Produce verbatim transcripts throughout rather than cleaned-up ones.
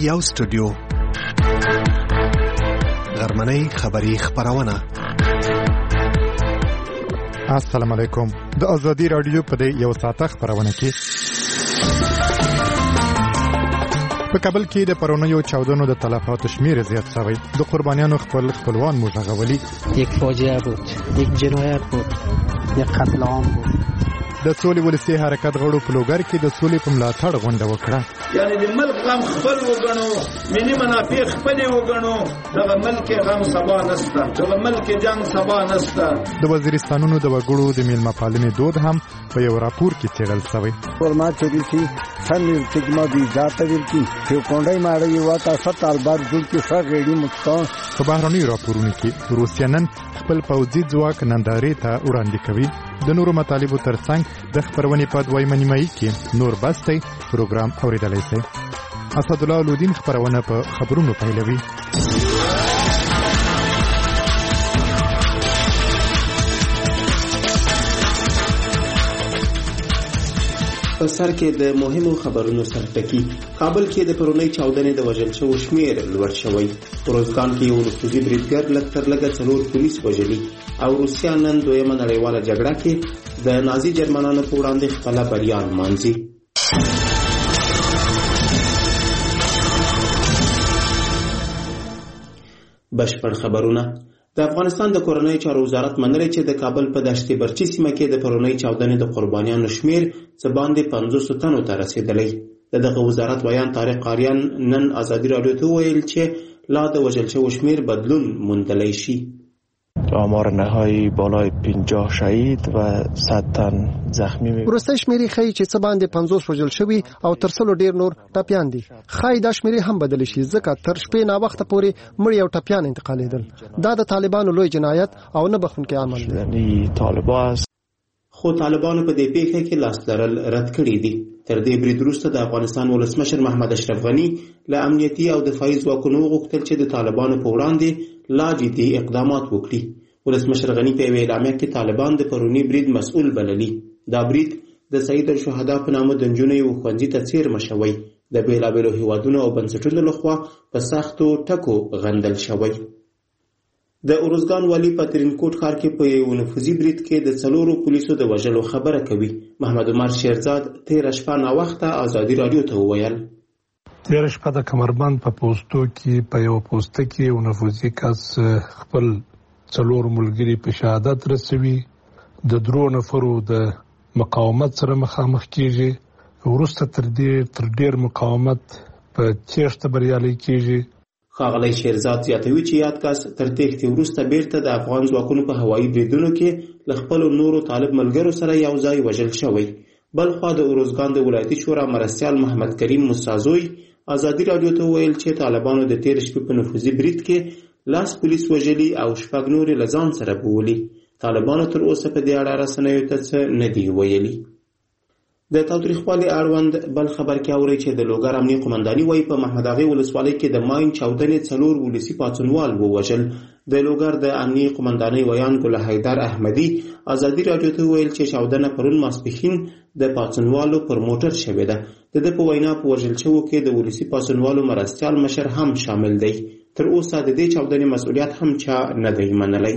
یو سټوډیو غرمنۍ خبری خبرونه. السلام علیکم. د ازادي رادیو په دې یو ساعته خبرونه کې په کابل کې د پرونیو چاودنو د تلفاتو شمیر زیات شوی. د قربانیانو خپل خپلوان مشغولي. یک فاجعه بود، یک جنایت بود، یک قتل عام بود. د سولې ولسی حرکت غړو په لوګر کې د سولې په ملاتړ غونډه وکړه. یعنی د ملک غم خپل وګڼو، ملي منافع خپل وګڼو، دغه ملک غم سبا نسته، دغه ملک جنگ سبا نسته. د وزیرستانونو د وګړو د میلمه پالنې دود هم په یو راپور کې څېړل شوی. ورما چریسی څنګه تجما دی ذاته ورکی چې کونډای ماړی واته ستال بار جوړ کې فرغېډي مستان. په بهرني راپورونو کې روسیا نن خپل پوځي ځواک نندارې ته وړاندې کوي. د نورو مطالبو ترڅنګ د خبرونې په دویمه نیمایي کې نور بستی پروګرام اوریدلی شئ. اسدالله الودین خبرونه په خبرونو پیلوي. په سر کې د مهمو خبرونو سرټکی. کابل کې د پرونی چاودنې د وژل شوو شمیر لوړ شوی. روزګان کې یو نفوذي بریدګر لږ تر لږه څلور پولیس وژلي او روسیا نن دویمه نړیواله جګړه کې د نازي جرمنانو په وړاندې خپله بریا نمانځي. بشپړ خبرونه. د افغانستان د کورنۍ چارو وزارت منلي چې د کابل په دشتي برچي سیمه کې د پرونی چاودنې د قربانیانو شمیر څه باندې پنځوس تنو ته رسیدلی. د دغه وزارت بیان طارق قاریان نن ازادي رادیو ته ویل چې لا د وژل شوو شمیر بدلون موندلی شي. آمار نهایی بالای پنجاه شهید و صد تن زخمی می. وروستی شمیرې ښیي چې څه باندې پنځوس وژل شوي او تر سلو ډیر نور ټپیان دي. ښایي دا شمیرې هم بدلې شي ځکه تر شپې ناوخته پورې مړي او ټپیان انتقالېدل. دا د طالبانو لوی جنایت او نه بخښونکی عمل دی. طالبان است. خو طالبانو په دې پیښه کې لاس لرل رد کړي دي. تر دې برید وروسته د افغانستان ولسمشر محمد اشرف غني له امنیتي او دفاعي ځواکونو وغوښتل چې د طالبانو په وړاندې لا جدي اقدامات وکړي. ولسمشر غني په یوه اعلامیه کې طالبان د پرونی برید مسؤل بللي. دا برید د سید الشهدا په نامه د نجونو یو ښوونځي ته څیرمه شوی. د بېلابېلو هیوادونو او بنسټونو لخوا په سختو ټکو غندل شوی. د ارزګان والي په ترینکوټ ښار کې په یو نفوذي برید کې د څلورو پولیسو د وژلو خبره کوي. محمد عمر شیرزاد تېره شپه ناوخته ازادي رادیو ته وویل. تېره شپه د کمربند په پوستو کې په یو پوسته کې یو نفوذي کس خپل څلور ملګري په شهادت رسوي. د درو نفرو د مقاومت سره مخامخ کیږي. وروسته تر دې تر ډیر مقاومت په تېښته بریالی کیږي. ښاغلی شیرزاد زیاتوي چې یاد کس تر تېښتې وروسته بیرته د افغان ځواکونو په هوایي بریدونو کې له خپلو نورو طالب ملګرو سره یو ځای وژل شوی. بلخوا د ارزګان د ولایتي شورا مرستیال محمد کریم موسازوی ازادي رادیو ته وویل چې طالبانو د تېرې شپې په نفوذي برید کې لاس پولیس وژلي او شپږ نورې له ځان سره بولي. طالبانو تر اوسه په دې اړه رسنیو ته څه نه دي ویلي. د تاوتریخوالي اړوند بل خبر کې اوري چې د لوګر امنیه قومنداني وایي په محمد اغې ولسوالۍ کې د ماین چاودنې څلور ولسي پاڅونوال ووژل. د لوګر د امنیه قومندانۍ ویان ګل حیدر احمدي ازادي رادیو ته ویل چې چاودنه پرون ماسپښین د پاڅونوالو پر موټر شوې ده. د ده په وینا په وژل شوو کې د ولسي پاڅونوالو مرستیال مشر هم شامل دی. تر اوسه د دې چاودنې مسؤلیت هم چا نه دی منلی.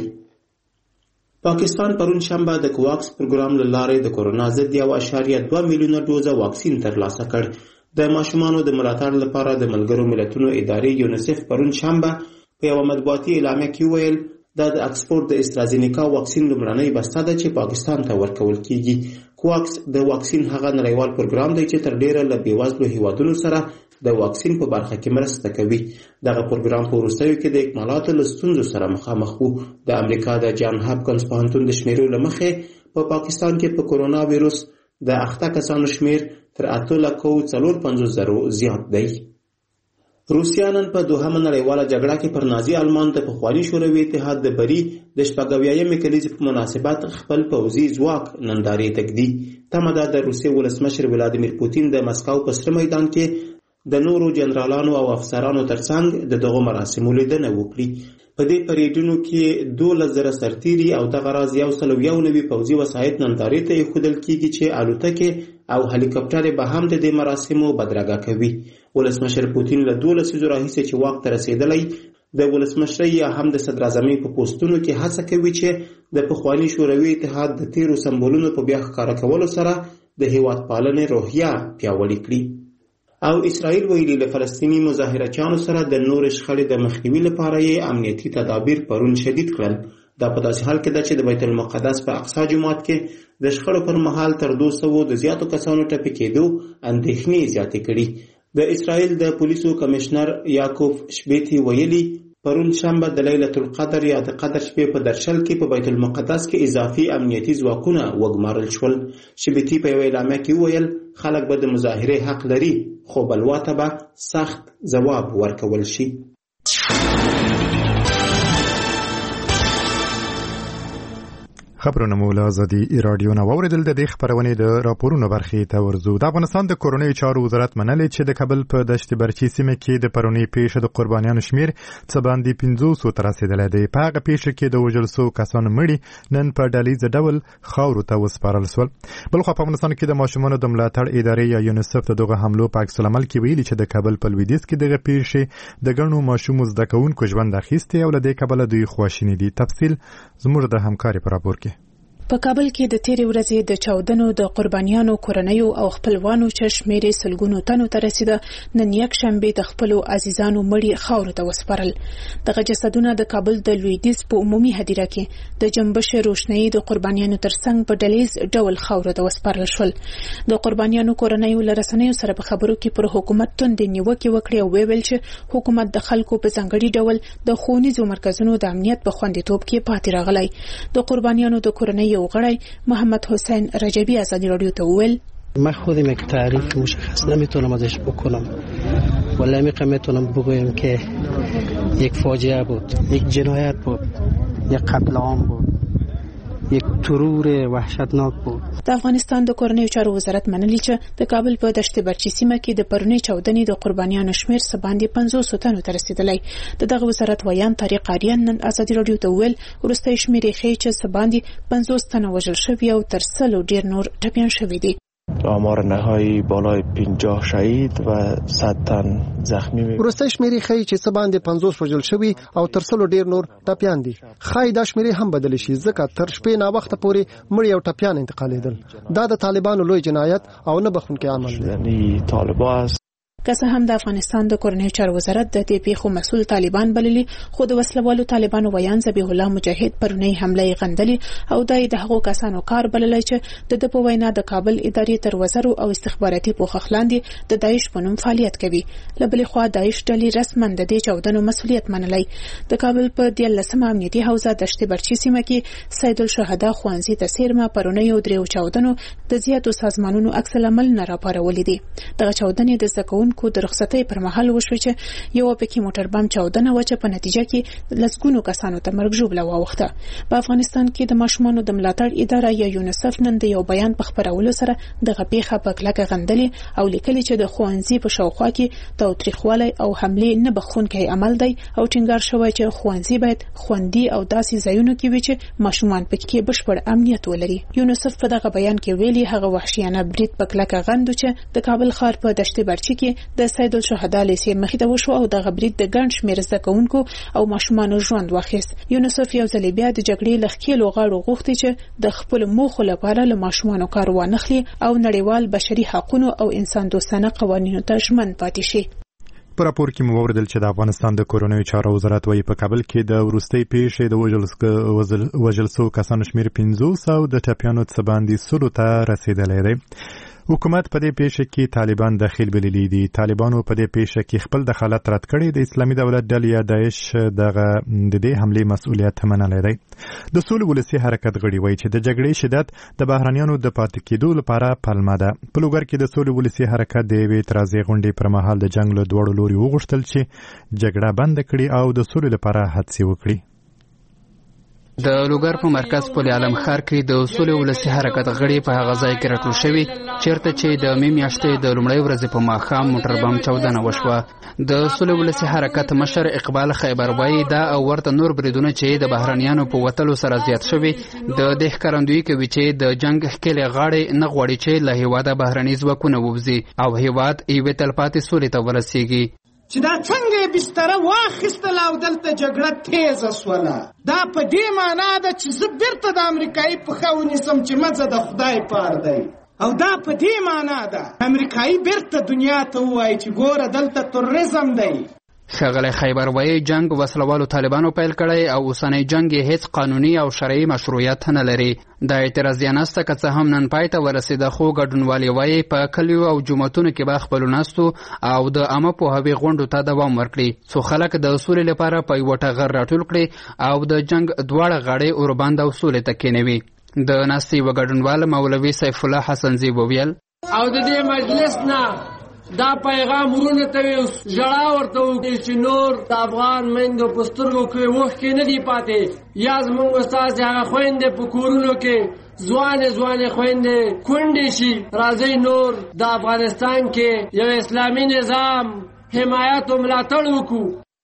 پاکستان پرون شنبه د کوواکس پروګرام له لارې د کورونا ضد یو اعشاریه دوه میلیونه ډوزه واکسین ترلاسه کړ. د ماشومانو د ملاتړ لپاره د ملګرو ملتونو ادارې یونیسف پرون شنبه په یوه مطبوعاتي اعلامیه کې وویل دا د اکسفورډ د استرازینیکا واکسین لومړنۍ بسته ده چې پاکستان ته ورکول کیږي. کوواکس د واکسین هغه نړیوال پروګرام دی چې تر ډیره له بېوزلو هیوادونو سره د واکسین په برخه کې مرسته کوي. دغه پروګرام په وروستیو کې د اکمالاتو له ستونزو سره مخامخ وو. د امریکا د جان هاپکنز پوهنتون د شمیرو له مخې په پاکستان کې په کورونا ویروس د اخته کسانو شمیر تر اتو لکو څلور پنځوس زرو زیات دی. روسیا نن په دوهمه نړیواله جګړه کې پر نازي آلمان د پخواني شوروي اتحاد د بري د شپږاویایمې کلیزې په مناسبت خپل پوځي ځواک نندارې تږدي. تمه ده د روسیې ولسمشر ولادیمیر پوتین د مسکو په سره میدان کې د نورو جنرالانو او افسرانو ترڅنګ د دغو مراسمو لیدنه وکړي. په دې پریډونو کې دولس زره سرتیري او دغه راز یو سل او یو نوي پوځي وسایط نندارې ته ایښودل کیږي چې الوتکې او هلیکاپټرې به هم د دې مراسمو بدرګه کوي. ولسمشر پوتین له دولس ورځو راهیسې چې واک ته رسېدلی د ولسمشرۍ یا هم د صدراعظمۍ په پوسټونو کې هڅه کوي چې د پخواني شوروي اتحاد د تیرو سمبولونو په بیا ښکاره کولو سره د هیواد پالنې روحیه پیاوړې کړي. او اسرائیل ویلي له فلسطیني مظاهرچیانو سره د نورې شخړې د مخنیوي لپاره یې امنیتي تدابیر پرون شدید کړل. دا په داسې حال کې ده چې د بیت المقدس په اقصی جومات کې د شخړو پر مهال تر دوه سوو د زیاتو کسانو ټپي کېدو اندېښنې زیاتې کړي. د اسرائیل د پولیسو کمشنر یاکوب شبیتی ویلي پرون شنبه د لیلة القدر یا د قدر شپې په درشل کې په بیت المقدس کې اضافي امنیتي ځواکونه وګمارل شول. شبیتی په یوه اعلامیه کې وویل خلک به د مظاهرې حق لري خو بلوا ته به سخت ځواب ورکول شي. خبرونه مو له ازادي راډیو نه واوریدل. د دې خبرونې د راپورونو برخې ته ورځو. د افغانستان د کورنیو چارو وزارت منلې چې د کابل په دشت برچي سیمه کې د پرونی پیښې د قربانیانو شمیر څه باندې پنځوسو ته رسیدلی دی. په هغه پیښه کې د وژل سوو کسانو مړي نن په ډلیز ډول خاورو ته وسپارل سول. بلخوا په افغانستان کې د ماشومانو د ملاتړ ادارې یا یونیسف د دغه حملو په عکس العمل کې ویلي چې د کابل په لویدیځ کې دغه پیښې د ګڼو ماشومو زده کوونکو ژوند اخیستی او له دې کبله دوی خواشیني دي. تفصیل زموږ د همکاري په راپور کې. په کابل کې د تیرې ورځې د چاودنو د قربانیانو کورنیو او خپلوانو چې شمیرې سلګونو تنو ته رسیده نن یک شنبه د خپلو عزیزانو مړي خاورو ته وسپارل. دغه جسدونه د کابل د لویدیځ په عمومي هدیره کې د جنبش روشنايي د قربانیانو ترڅنګ په ډلیز ډول خاورو ته وسپارل شول. د قربانیانو کورنیو لرسنیو سره په خبرو کې پر حکومت توندې نیوکې وکړې او ویل چې حکومت د خلکو په ځانګړي ډول د ښوونیزو مرکزونو د امنیت په خوندیتوب کې پاتې راغلی. د قربانیانو د کورنیو غړی محمد حسین رجبی ازادی رادیو ته وویل من خودم یک تعریف مشخص نمیتونم ازش بکنم ولی میتونم بگویم که یک فاجعه بود، یک جنایت بود، یک قتل عام بود، یک ترور وحشتناک بود. د افغانستان د کورنیو چارو وزارت منلي چې د کابل په دشت برچي سیمه کې د پرونی چاودنې د قربانیانو شمیر څه باندې پنځوس تنو ته رسیدلی. د دغه وزارت ویان طارق آریان نن ازادي رادیو ته وویل وروستۍ شمیر یې ښیي چې څه باندې پنځوس تنه وژل شوي او تر سلو ډیر نور ټپیان شوي دي. آمار نهایی بالای پنجاه شهید و صد تن زخمی می وروستۍ شمیرې ښیي چې څه باندې پنځوس وژل شوي او تر سلو ډیر نور ټپیان دي. ښایي دا شمیرې هم بدلې شي ځکه تر شپې ناوخته پورې مړي او ټپیان انتقالېدل. دا د طالبانو لوی جنایت او نه بخښونکی عمل دی. یعنی طالبان است که څه هم د افغانستان د کورنیو چارو وزارت د دې پیښو مسؤل طالبان بللي خو د وسلوالو طالبانو ویان ذبیح الله مجاهد پرونی حمله غندلي او دای د هغو کسانو کار بللی چې د د په وینا د کابل ادارې تر وزرو او استخباراتي پوښښ لاندې د داعش په نوم فعالیت کوي. له بلې خوا داعش ډلې رسما د دې چاودنو مسؤلیت منلی. د کابل په دیارلسمه امنیتي حوزه دشت برچي سیمه کې سید الشهدا ښوونځي ته څیرمه پرونی او دریو چاودنو د زیاتو سازمانونو عکس العمل نه راپارولي دي. دغه چاودنې د زده کوونکو د رخصتۍ پر مهال وشوه چې یو پکې موټر بم چاودنه و چې په نتیجه کې لسګونو کسانو ته مرګ ژوبله واوښته. په افغانستان کې د ماشومانو د ملاتړ اداره یا یونیسف نن د یو بیان په خپرولو سره دغه پیښه په کلکه غندلې او لیکلي چې د ښوونځي په شاوخوا کې تاوتریخوالی او حملې نه بخښونکی عمل دی او ټینګار شوی چې ښوونځي باید خوندي او داسې ځایونو کې وي چې ماشومان پکې بشپړ امنیت ولري. یونیسف په دغه بیان کې ویلي هغه وحشیانه برید په کلکه غندو چې د کابل ښار په دشت برچي کې د سید الشهدا لیسې مخې ته وشو او دغه برید د ګڼ شمېر زده کوونکو او ماشومانو ژوند واخیست. یونیسف یو ځل بیا د جګړې له ښکېلو غاړو غوښتي چې د خپلو موخو لپاره له ماشومانو کار وانخلي او نړیوال بشري حقونو او انسان دوستانه قوانینو ته ژمن پاتې شي. په راپور کې مو وویل چې د افغانستان د کورنیو چارو وزارت وايي په کابل کې د وروستۍ پیښې د وژل سوو کسانو شمیر پنځوس او د ټپیانو څه باندې سلو ته رسیدلی دی. حکومت په دې پیښه کې طالبان داخل بللي دي. طالبانو په دې پیښه کې خپل دخالت رد کړی. د اسلامي دولت ډلې یا داعش دغه د دې حملې مسؤلیت منلی دی. د سولې ولسي حرکت غړي وایي چې د جګړې شدت د بهرنیانو د پاتې کېدو لپاره پلمه ده. په لوګر کې د سولې ولسي حرکت د یوې اعتراضي غونډې پر مهال د جنګ له دواړو لوري وغوښتل چې جګړه بنده کړي او د سولې لپاره هڅې وکړي. د لوګر په مرکز پل عالم ښار کې د اصول ولسي حرکت غړي په هغه ځای کې راټول شوي چیرته چې د مې میاشتې د لومړۍ ورځې په ماښام موټر بم چاودنه وشوه. د اصول ولسي حرکت مشر اقبال خیبر وایي دا او ورته نور بریدونه چې د بهرنیانو په وتلو سره زیات شوي د دې ښکارندویي کوي چې د جنګ ښکلې غاړې نه غواړي چې له هېواده بهرني ځواکونه ووځي او هېواد یوې تلپاتې سولې ته ورسیږي. چې دا څنګه یې بستره واخیستله او دلته جګړه تیزه سوله، دا په دې معنا ده چې زه بیرته د امریکایي پښه ونیسم چې مزه د خدای پار دی، او دا په دې معنا ده امریکایي بیرته دنیا ته ووایي چې ګوره دلته تروریزم دی. ښاغلی خیبر وایي جنگ وسلوالو طالبانو پیل کړی او اوسنی جنگ یې هیڅ قانوني او شرعي مشروعیت نه لري. د اعتراضیه نسته که څه هم نن پای ته ورسېده خو ګډونوالې وایي په کلیو او جوماتونو کې به خپلو ناستو او د عامه پوهاوي غونډو ته دوام ورکړي څو خلک د سولې لپاره په یوه ټغر راټول کړي او د جنگ دواړه غاړې اوربند او سولې ته کېنوي. د ناستې یوه ګډونوال مولوي سیف الله حسنزي وویل او د دې مجلس نه دا پیغام ورونه ته وي ژړا ورته وکړي چې نور د افغان میندو په سترګو کې اوښکې نه دي پاتې، یا زموږ استازې هغه خویندې په کورونو کې ځوانې ځوانې خویندې کونډې شي. راځئ نور د افغانستان کې یو اسلامي نظام حمایت او ملاتړ وکړو.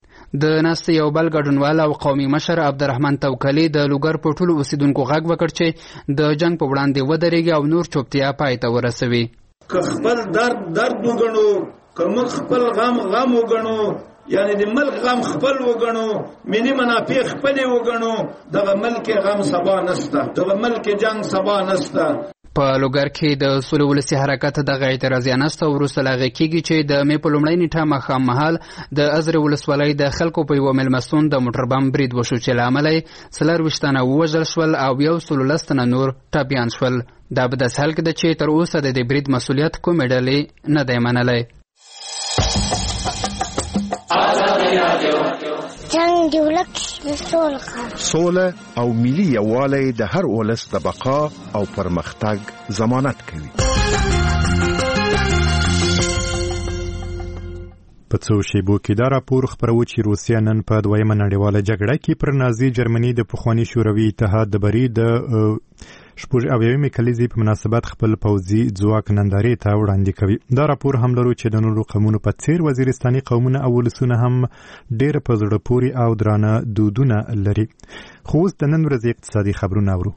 د ناستې یو بل ګډونوال او قومي مشر عبدالرحمن توکلي د لوګر په ټولو اوسیدونکو غږ وکړ چې د جنګ په وړاندې ودرېږي او نور چوپتیا پای ته ورسوي. که خپل درد درد وګڼو، که موږ خپل غم غم وګڼو، یعنی د ملک غم خپل وګڼو، ملي منافع خپلې وګڼو، دغه ملک غم سبا نسته، دغه ملک جنګ سبا نسته. په لوګر کې د سولې ولسي حرکت دغه اعتراضیه نسته وروسته له هغې کېږي چې د مې په لومړۍ نیټه ماښام مهال د ازرې ولسوالۍ د خلکو په یوه مېلمستون د موټر بم برید وشو چې له امله یې څلرویشت تنه ووژل شول او یو سلو لس تنه نور ټپیان شول. دا په داسې حال کې ده چې تر اوسه د دې برید مسؤلیت کومې ډلې نه دی منلی. جنګ د ولک سوله او ملي یووالی د هر ولس د بقا او پرمختګ ضمانت کوي. په څو شیبو کې دا راپور خپرو چې روسیه نن په دویمه نړیواله جګړه کې پر نازي جرمني د پخواني شوروي اتحاد د بري د شپږ اویاومې کلیزې په مناسبت خپل پوځي ځواک نندارې ته وړاندې کوي. دا راپور هم لرو چې د نورو قومونو په څیر وزیرستاني قومونه او ولسونه هم ډېر په زړه پورې او درانه دودونه لري. خو اوس د نن ورځې اقتصادي خبرونه اورو.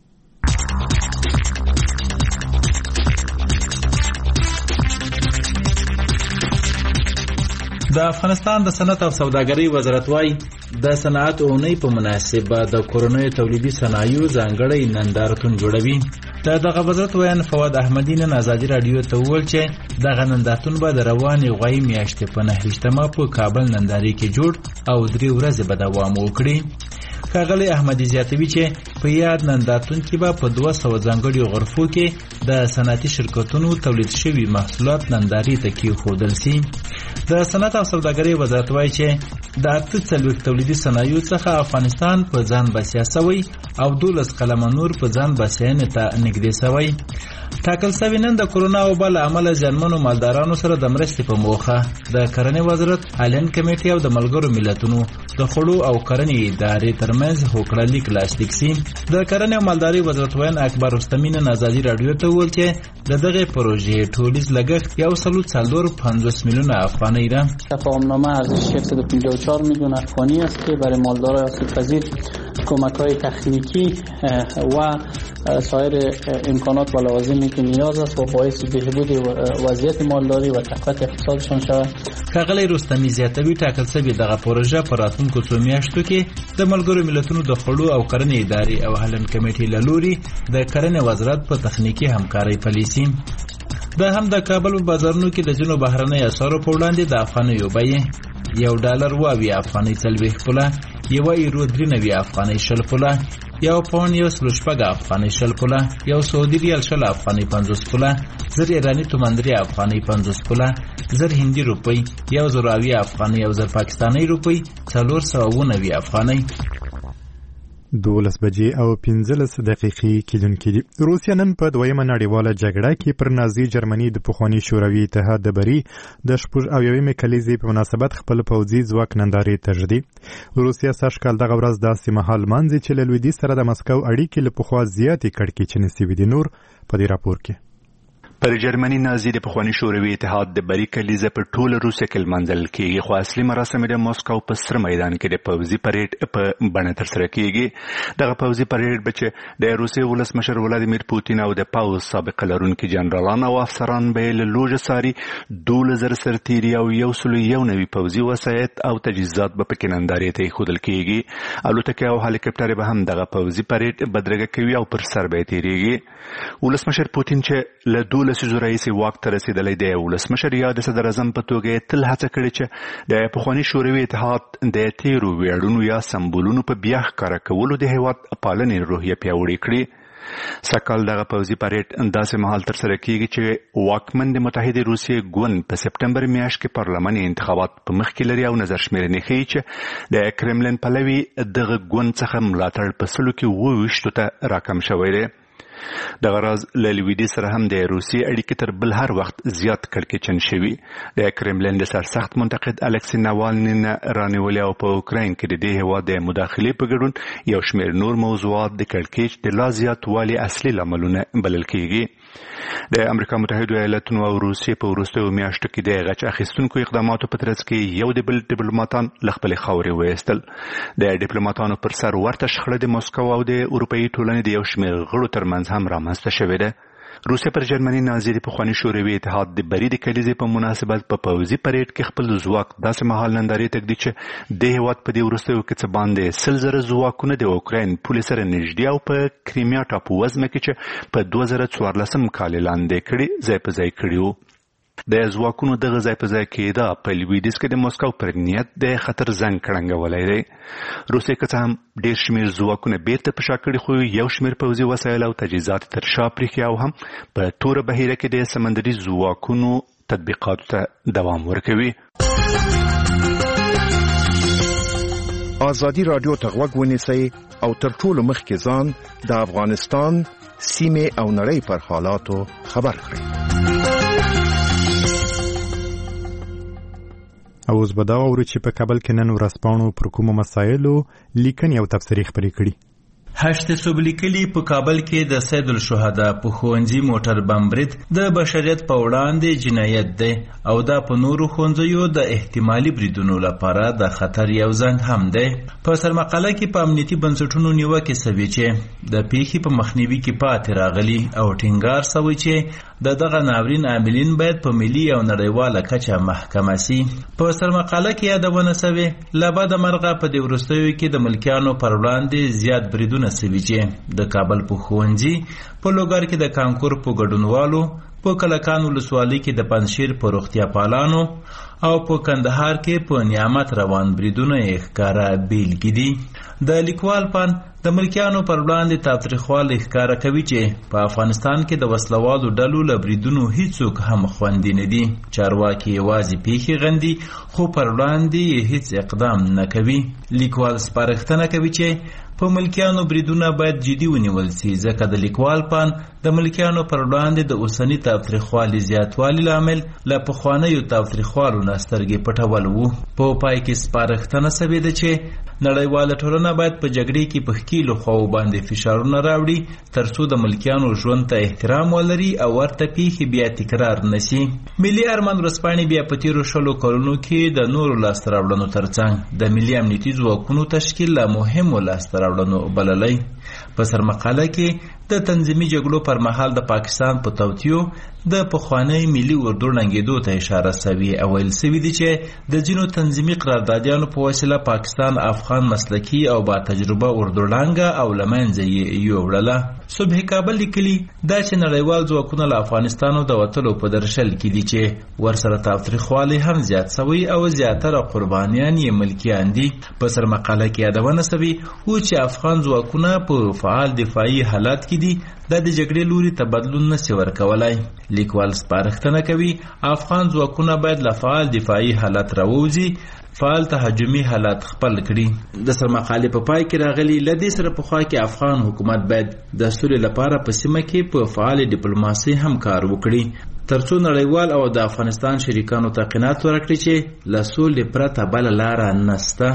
د افغانستان د صنعت او سوداګرۍ وزارت وايي د صنعت اونۍ په مناسبه د کورنیو تولیدي صنایعو ځانګړی نندارتون جوړوي. د دغه وزارت ویان فواد احمدي نن ازادي راډیو ته وویل چې دغه نندارتون به د روانې غوایي میاشتې په نهه ویشتمه په کابل نندارې کې جوړ او درې ورځې به دوام وکړي. ښاغلی احمدي زیاتوي چې په یاد نندارتون کې به په دوه سوه ځانګړي غرفو کې د صنعتي شرکتونو تولید شوي محصولات نندارې ته کېښودل شي. د صنعت او سوداګرۍ وزارت وایي چې د اته څلوېښت تولیدي صنایعو څخه افغانستان په ځان بسیا سوی او دولس قلمه نور په ځان بسیاینې ته نږدې سوی. ټاکل سوي نن د کرونا وبا له امله زیانمنو مالدارانو سره د مرستې په موخه د کرنې وزارت، هالند کمیټې او د ملګرو ملتونو د خوړو او کرنې ادارې ترمنځ هوکړه لیک لاسلیک شي. د کرنې او مالدارۍ وزارت ویان اکبر رستمي نن ازادي راډیو ته وویل چې د دغې پروژې ټولیز لګښت یو سل څلور پنځوس میلیون افغانۍ ده. تفاهمنامه ارزش صد و پنجاه و چهار میلیون افغانی است که برای مالداران آسیب‌پذیر کمک‌های تخنیکی و سایر امکانات و لوازمی که نیاز است و باعث بهبود وضعیت مالداری و تقویت اقتصادشان شود. ښاغلی رستمي زیاتوي ټاکل شوې دغه پروژه په راتلونکو څو میاشتو کې د ملګرو ملتونو د خوړو او کرنې ادارې او هالند کمیټې له لوري د کرنې وزارت په تخنیکي همکارۍ پلي شي. د هم د کابل په بازارونو کې د ځینو بهرنیو اسعارو په وړاندې د افغانیو بیې یو ډالر اوه اویا افغانۍ څلوېښت پوله، یوه ایرو درې نوي افغانۍ شل پوله، یو پاونډ یو سلو شپږ افغانۍ شل پوله، یو سعودي ریال شل افغانۍ پنځوس پوله، زر ایراني تومان درې افغانۍ پنځوس پوله، زر هندي روپۍ یو زر اویا افغانۍ او زر پاکستاني روپۍ څلور سوه اووه نوي افغانۍ. دولس بجې او پنځلس دقیقې کیدونکې دي. روسیه نن په دویمه نړیواله جګړه کې پر نازي جرمني د پخواني شوروي اتحاد د بري د شپږ اویاومې کلیزې په مناسبت خپل پوځي ځواک نندارې تږدي. روسیه سږ کال دغه ورځ داسې مهال مانځي چې له لویدیځ سره د مسکو اړیکې له پخوا زیاتې کړکېچنې سوي دي. نور په دې راپور کې پر جرمني نازي د پخواني شوروي اتحاد د بري کلیزه په ټوله روسیه کې لمانځل کېږي، خو اصلي مراسم د مسکو په سره میدان کې د پوځي پریډ په بڼه ترسره کېږي. دغه پوځي پریډ به چې د روسیې ولسمشر ولادیمیر پوتین او د پوځ سابق لرونکي جنرالان او افسران به له لوژه ساري دولس زره سرتیري او یو سل یو نوي پوځي وسایط او تجهیزات به پکې نندارې ته ایښودل کېږي. الوتکې او هلیکاپټرې به هم دغه پوځي پریډ بدرګه کوي او پر سر به یې تېرېږي. ولسمشر پوتین چې له دولس لسیزو راهیسې واک ته رسېدلی دی، ولسمشر یا د صدر اعظم په توګه یې تل هڅه کړې چې د پخواني شوروي اتحاد د تېرو ویاړونو یا سمبولونو په بیا ښکاره کولو د هېواد پالنې روحیه پیاوړې کړي. سږکال دغه پوځي پریډ داسې مهال ترسره کېږي چې واکمن د متحدې روسیې ګوند په سپټمبر میاشت کې پارلماني انتخابات په مخ کې لري او نظر شمېرنې ښیي چې د کرملین پلوي دغه ګوند څخه ملاتړ په سلو کې اووه ویشتو ته راکم شوی دی. دغه راز له لویدیځ سره هم د روسیې اړیکې تر بل هر وخت زیات کړکېچن شوي. د کرملین د سرسخت منتقد الکسي ناوالني نه رانیولې او په اوکراین کې د دې هېواد د مداخلې په ګډون یو شمېر نور موضوعات د کړکېچ د لا زیاتوالي اصلي لاملونه بلل کېږي. د امریکا متحده ایالاتونو او روسیې په وروستیو میاشتو کې د غچ اخیستونکو اقداماتو په ترڅ کې یو د بل ډیپلوماتان له خپلې خاورې وایستل. د ډیپلوماتانو پر سر ورته شخړه د مسکو او د اروپایي ټولنې د یو شمېر غړو ترمنځ هم رامنځته شوې ده. روسیه پر جرمني نازي د پخواني شوروي اتحاد د بري د کلیزې په مناسبت په پوځي پریډ کې خپل ځواک داسې مهال نندارې تږدي چې د هېواد په دې وروستیو کې څه باندې سل زره ځواکونه د اوکراین پولې سره نږدې او په کریمیا ټاپو وزمه کې چې په دوه زره څوارلسم کال لاندې کړي ځای په ځای کړي وو. د ځواکونو دغه ځای په ځای کېدا په لویدیځ کې د مسکو پر نیت د خطر زنګ کړنګولی دی. روسیې که څه هم ډېر شمېر ځواکونه بیرته په شا کړي، خو یو شمېر پوځي وسایل او تجهیزات تر شا پرېښي او هم په توره بهیره کې د سمندري ځواکونو تطبیقاتو ته دوام ورکوي. ازادي راډیو ته غوږ ونیسئ او تر ټولو مخکې ځان د افغانستان سیمې او نړۍ پر حالاتو خبر کړئ. او اوس به دا واورو چې په کابل کې نن ورځپاڼو پر کومو مسایلو لیکنې او تبصرې خپرې کړي. هشت صبح لیکلي په کابل کې د سید الشهدا په ښوونځي موټر بم برید د بشریت په وړاندې جنایت دی او دا په نورو ښوونځیو د احتمالي بریدونو لپاره د خطر یو زنګ هم دی. په سرمقاله کې په امنیتي بنسټونو نیوکې سوي چې د پیښې په مخنیوي کې پاتې راغلي او ټینګار سوی چې د دغه ناورین عاملین باید په ملي او نړیواله کچه محکمه سي. په سرمقاله کې یادونه سوې له بده مرغه په دې وروستیو کې د ملکیانو پر وړاندې زیات بریدونه سوي چې د کابل په ښوونځي په لوګر کې د کانکور په ګډونوالو، په کلکان ولسوالۍ کې د پنجشیر په روغتیا پالانو او په کندهار کې په نعمت روان بریدونه یې ښکاره بیلګې دي. د لیکوال پان د ملکیانو پر وړاندې تاوتریخوالی ښکاره کوي چې په افغانستان کې د وسلوالو ډلو له بریدونو هیڅوک هم خوندي نه دي. چارواکي یوازې پیښې غندي خو پر وړاندې هیڅ اقدام نه کوي. لیکوال سپارښتنه کوي چې په ملکیانو بریدونه باید جدي ونیول سي، ځکه د لیکوال پان د ملکیانو پر وړاندې د اوسني تاوتریخوالي زیاتوالي لامل له پخوانیو تاوتریخوالو نه سترګې پټول وو. په پای کې سپارښتنه سوې ده چې نړیواله ټولنه باید په جګړې کې په ښکیلو خواو باندې فشارونه راوړي ترڅو د ملکیانو ژوند ته احترام ولري او ورته پیښې بیا تکرار نشي. ملي ارمان ورځپاڼې بیا په تیرو شلو کلونو کې د نورو لاسته راوړنو ترڅنګ د ملي امنیتي ځواکونو تشکیل له مهمو لاسته راوړنو بللی. په سرمقاله کې د تنظیمي جګړو پر مهال د پاکستان په توطیو د پخوانی ملي اردو ړنګېدو ته اشاره سوي او ویل سوي دي چې د ځینو تنظیمي قراردادیانو په وسیله پاکستان افغان مسلکي او با تجربه اردو ړنګه او له منځه یې یووړله. صبح کابل لیکلي دا چې نړیوال ځواکونه له افغانستانو د وتلو په درشل کې دي چې ورسره تاوتریخوالی هم زیات سوی او زیاتره قربانیان یې ملکیان دي. په سرمقاله کې یادونه سوي و چې افغان ځواکونه په فعال دفاعي حالت کې دي د جګړې لوري ته بدلون نشي ورکولای. لیکوال سپارښتنه کوي افغان ځواکونه باید له فعال دفاعي حالت راووځي، فعال تهاجمي حالات خپل کړي. د سرمقالې په پای کې راغلي لدې سره په خوا کې افغان حکومت باید د سولې لپاره په سیمه کې په فعال ډیپلوماسي هم کار وکړي ترڅو نړیوال او د افغانستان شریکانو ته قناعت ورکړي چې له سولې پرته بل لار نشته.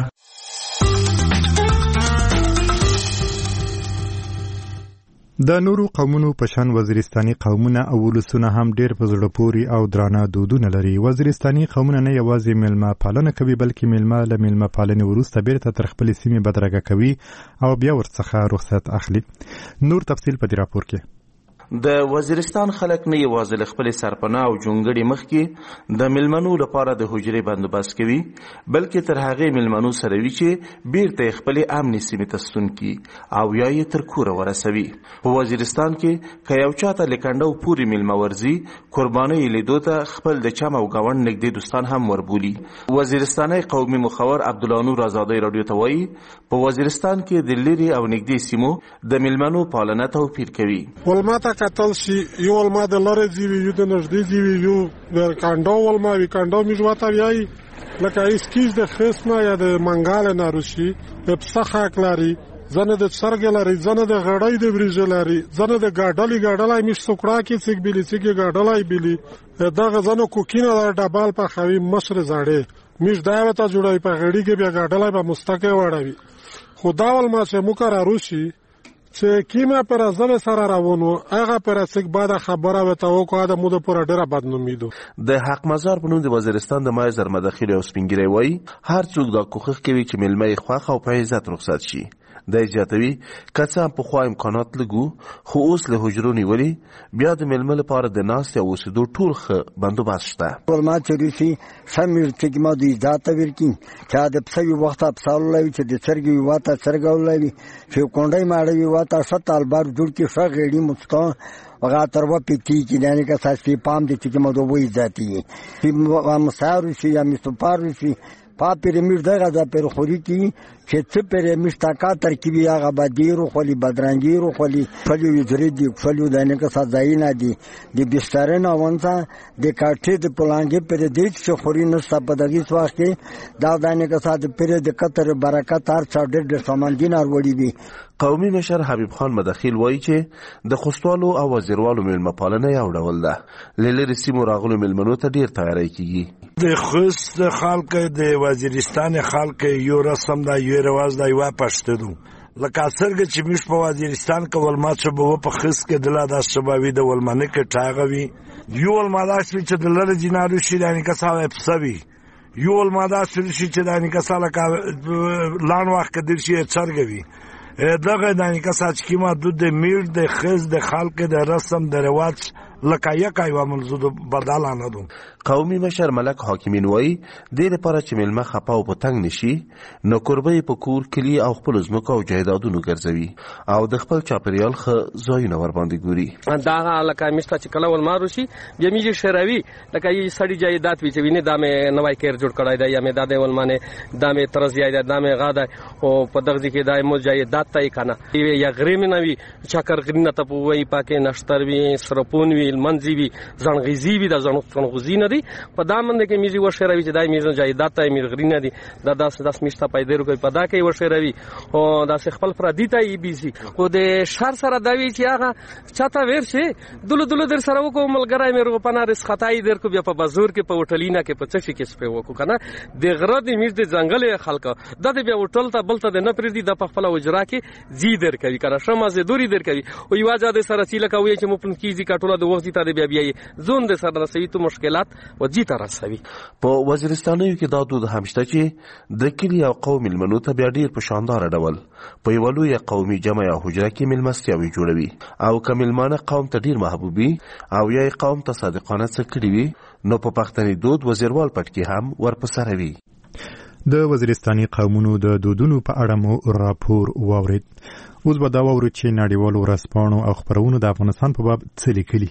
د نورو قومونو په شان وزیرستاني قومونه او ولسونه هم ډېر په زړه پورې او درانه دودونه لري. وزیرستاني قومونه نه یوازې میلمه پالنه کوي بلکې میلمه له میلمه پالنې وروسته بیرته تر خپلې سیمې بدرګه کوي او بیا ورڅخه رخصت اخلي. نور تفصیل په دې راپور کې. د وزیرستان خلک نه یوازې له خپلې سرپناه او جونګړې مخکې د میلمنو لپاره د حجرې بندوبست کوي بلکې تر هغې میلمنو سره وي چې بیرته یې خپلې امنې سیمې ته ستون کړي او یا یې تر کوره ورسوي. په وزیرستان کې که یو چاته له کنډو پورې میلمه ورځي قربانۍ لیدو ته خپل د چم او ګاونډ نږدې دوستان هم وربولي. وزیرستاني قومي مخور عبدالله ازادۍ راډیو ته وایي په وزیرستان کې د لرې او نږدې سیمو د میلمنو پالنه توپیر کوي. کتل شي یو ولما د لارې ځي یو د نږدې ځي یو د کانډو ولما وی کانډو میژواته ویای لکه اسکیز د خصمه یا د منګال ناروشي په پسخه کلاري زنه د سرګ لري زنه د غړای د بریج لري زنه د ګاډلی ګاډلای مش سکړه کې څګ بلی څګ ګاډلای بلی دغه زنه کوکینه د ډبال په خوي مصر زاړې مش داوته جوړای په غړي کې بیا ګاډلای په مستقه وړوي خدا ول ما چې مقرر روشي چې کیمه پر ازل سره روانو هغه پر څنګه بعد خبره وته او کو د مود پر ډیره بدنومیدو. د حق مزار په نوم د وزیرستان د مایزر مداخله او سپینګری وای هر څوک دا کوخه کوي چې ملمه خوخه او په عزت رخصت شي. د اجازهوي کڅه په خو امکانات لګو خو اوس له حجرو نیولي بیا د ملمه لپاره د ناس او اوسېدو ټول ښه بندوبست شته. ولما چې ریسي سمیر تګما د اجازه ورکړي چې د پسې وخت افصال لوي چې د سرګي واته سرګولوي چې کونډای ماړوي واته ستال بار جوړ کې شغېړي مستان وغا تروا پیتی چې دانه کا ساسي پام دي چې مو دوی ذاتي په مسارو شي یا مستپارو شي پا پیرمیډ دغه د پر خوري کی چې څه پیرمیډ تاکا ترکیبي هغه بدیرو خولي بدرنګیرو خولي فلیو یذری دی فلیو دانه کا سازاینا دی د بسترن اونسا د کاټې د پلانګې پر دې چې خوري نو سپدغي واخ کې دا دانه کا سات پر د کتر برکت هر څو ډېر سامان دینار وړي دي. قومي مشر حبیب خان مداخیل وایي چې د خوستوالو او وزیروالو میلمه پالنه یو ډول ده. لری سیمو راغلو میلمنو ته ډیر تیاری کیږي. د خوست خلک د وزیرستان خلک یو رسم دا یو رواج دا یو پښتو لکه څنګه چې مش په وزیرستان کې ولما چې په په خص کې دلا د شبابي د ولمنه کې ټاغوي یو ولما دا چې د لری جنارو شي دانی کا صاحب پسوي یو ولما دا چې دانی کا ساله کا لان وخت کې د شي څرګوي دغه دانی کا ساج کی ما د میر د خز د خلق د رسم د رواج لکه یک ایو منزود بدلانه دو. قومي مشر ملک حاکمین وای د لپاره چې ملمه خپا او پتنګ نشي نو قربې په کور کلی او خپل زمکو او جایدادونو ګرځوي او د خپل چاپریال خ زوینه ور باندې ګوري. دا لکه مشته چې کله ول مارو شي بیا میږي شروي لکه یي سړی جایداد وی چې ویني د مې نوای کیر جوړ کړای دی یا مې د ول مانه د مې ترز یای د مې غاده او په دغه کې د مو جایداد تای کنه یا غریم نه وی چکر غرینه ته وای پاکه نشتر وی سرپون وی منځي وی ځنغیزي وی د ځنغوزي نه په دامن کې میزي ورشروي چې دای میزه جایداد ته میرغرینه دي دا داس داس میشته پیدا کوي په دا کې ورشروي او دا خپل پردي ته ای بي سي خو د شهر سره دا وی چې هغه چاته ورشي دلو دلو در سره وکړو ملګری مې رو پنار خطای در کو بیا په بازور کې په وټلینا کې په څه کې سپه وکړو کنه د غره د میز د ځنګل خلک د بیا وټل ته بل ته د نه پردي د خپل وجرا کې زی در کوي کنه شمه زه دوری در کوي او یو ځاده سره سیله کوي چې مو پلن کیږي کټوله د وخت ته بیا بیا زون د سره رسوي تو مشکلات جیته رسوي. په وزیرستانیو کې دا دود همشته چې د کلی او قوم ملمنو ته بیا ډیر په شاندار ډول په یو لوی قومي جمع یا حجره کې ملمستیاوي جوړوي او کملمانه قوم ته ډیر محبوبي او یا قوم ته صادقانه څه کړی وي نو په پښتني دود وزیروال پټ کې هم ورپسره وي. د وزیرستاني قومونو د دودونو په اړه مو راپور واورید. اوس به دا واورو چې نړیوالو ورځپاڼو او خبرونو د افغانستان په باب څه لیکلي.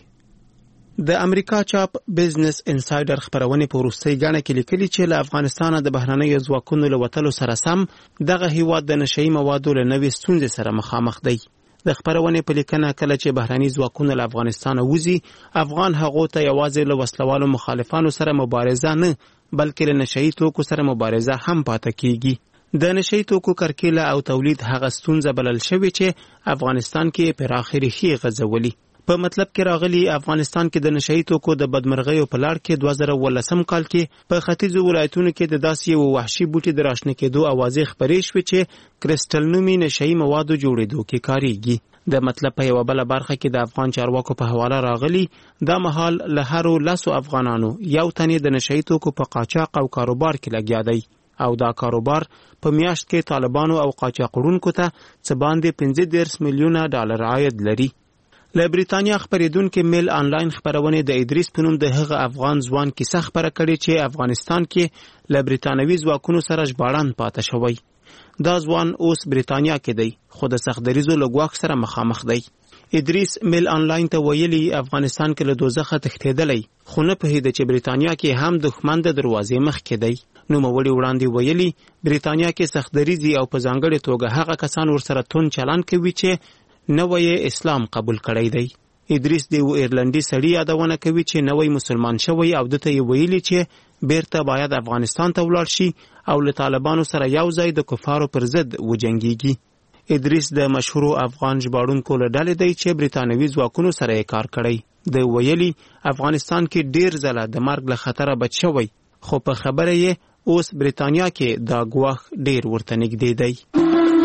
د امریکا چاپ بزنس انسایډر خبرونه په روسي غاڼه کې لیکلي چې له افغانستان د بهرنیو ځواکونو له وټلو سره سم دغه هیواد د نشئی موادو له نوې ستونزې سره مخامخ دی. د خبرونې په لیکنه کله چې بهراني ځواکونه له افغانستان وځي افغان هغو ته یوازې له وسلوالو مخالفانو سره مبارزه نه بلکې له نشهیي توکو سره مبارزه هم پاتې کیږي د نشهیي توکو کرکیله او تولید هغه ستونزه بلل شوې چې افغانستان کې پراخې ریښې غځولي په مطلب کې راغلي افغانستان کې د نشهیي توکو د بدمرغیو په لړ کې دوه زره اوولسم کال کې په ختیځو ولایتونو کې د داسې یو وحشي بوټي د راشنه کېدو اوازې خپرې شوې چې کرسټل نومي نشهیي موادو جوړېدو کې کاریږي د مطلب په یوه بله برخه کې د افغان چارواکو په حواله راغلي دا مهال له هرو لسو افغانانو یو تنې د نشهیي توکو په قاچاق او کاروبار کې لګیا دی او دا کاروبار په میاشت کې طالبانو او قاچاق وړونکو ته څه باندې پنځه دېرش میلیونه ډالر عاید لري له بریتانیا خپریدونکو میل آنلاین خبرونه د ادریس په نوم د هغه افغان ځوان کیسه خبره کړې چې افغانستان کې له بریتانوي ځواکونو سره ژباړن پاتې شوی دا ځوان اوس بریتانیا کې دی خو د سختدریزو له ګواښ سره مخامخ دی ادریس میل آنلاین ته ویلي افغانستان کې له دوزخه تښتېدلی خو نه پوهېده چې بریتانیا کې هم دښمن د دروازې مخکې دی نوموړي وړاندې ویلي بریتانیا کې سختدریزي او په ځانګړې توګه هغه کسان ورسره تون چلن کوي چې نوی اسلام قبول کړی دی ادریس د یو ایرلندي سړي یادونه کوي چې نوی مسلمان شوی او دته یې ویلي چې بیرته باید افغانستان ته ولاړ شي او له طالبانو سره یو ځای د کفارو پر ضد وجنګیږي ادریس د مشهورو افغان ژباړونکو له ډلې دی چې بریتانوي ځواکونو سره یې کار کړی د ویلي افغانستان کې ډیر ځله د مرګ له خطره بچ شوی خو په خبره یې اوس بریتانیا کې دا ګواښ ډیر ورته نږدې دی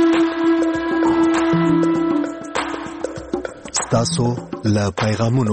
تاسو له پیغامونو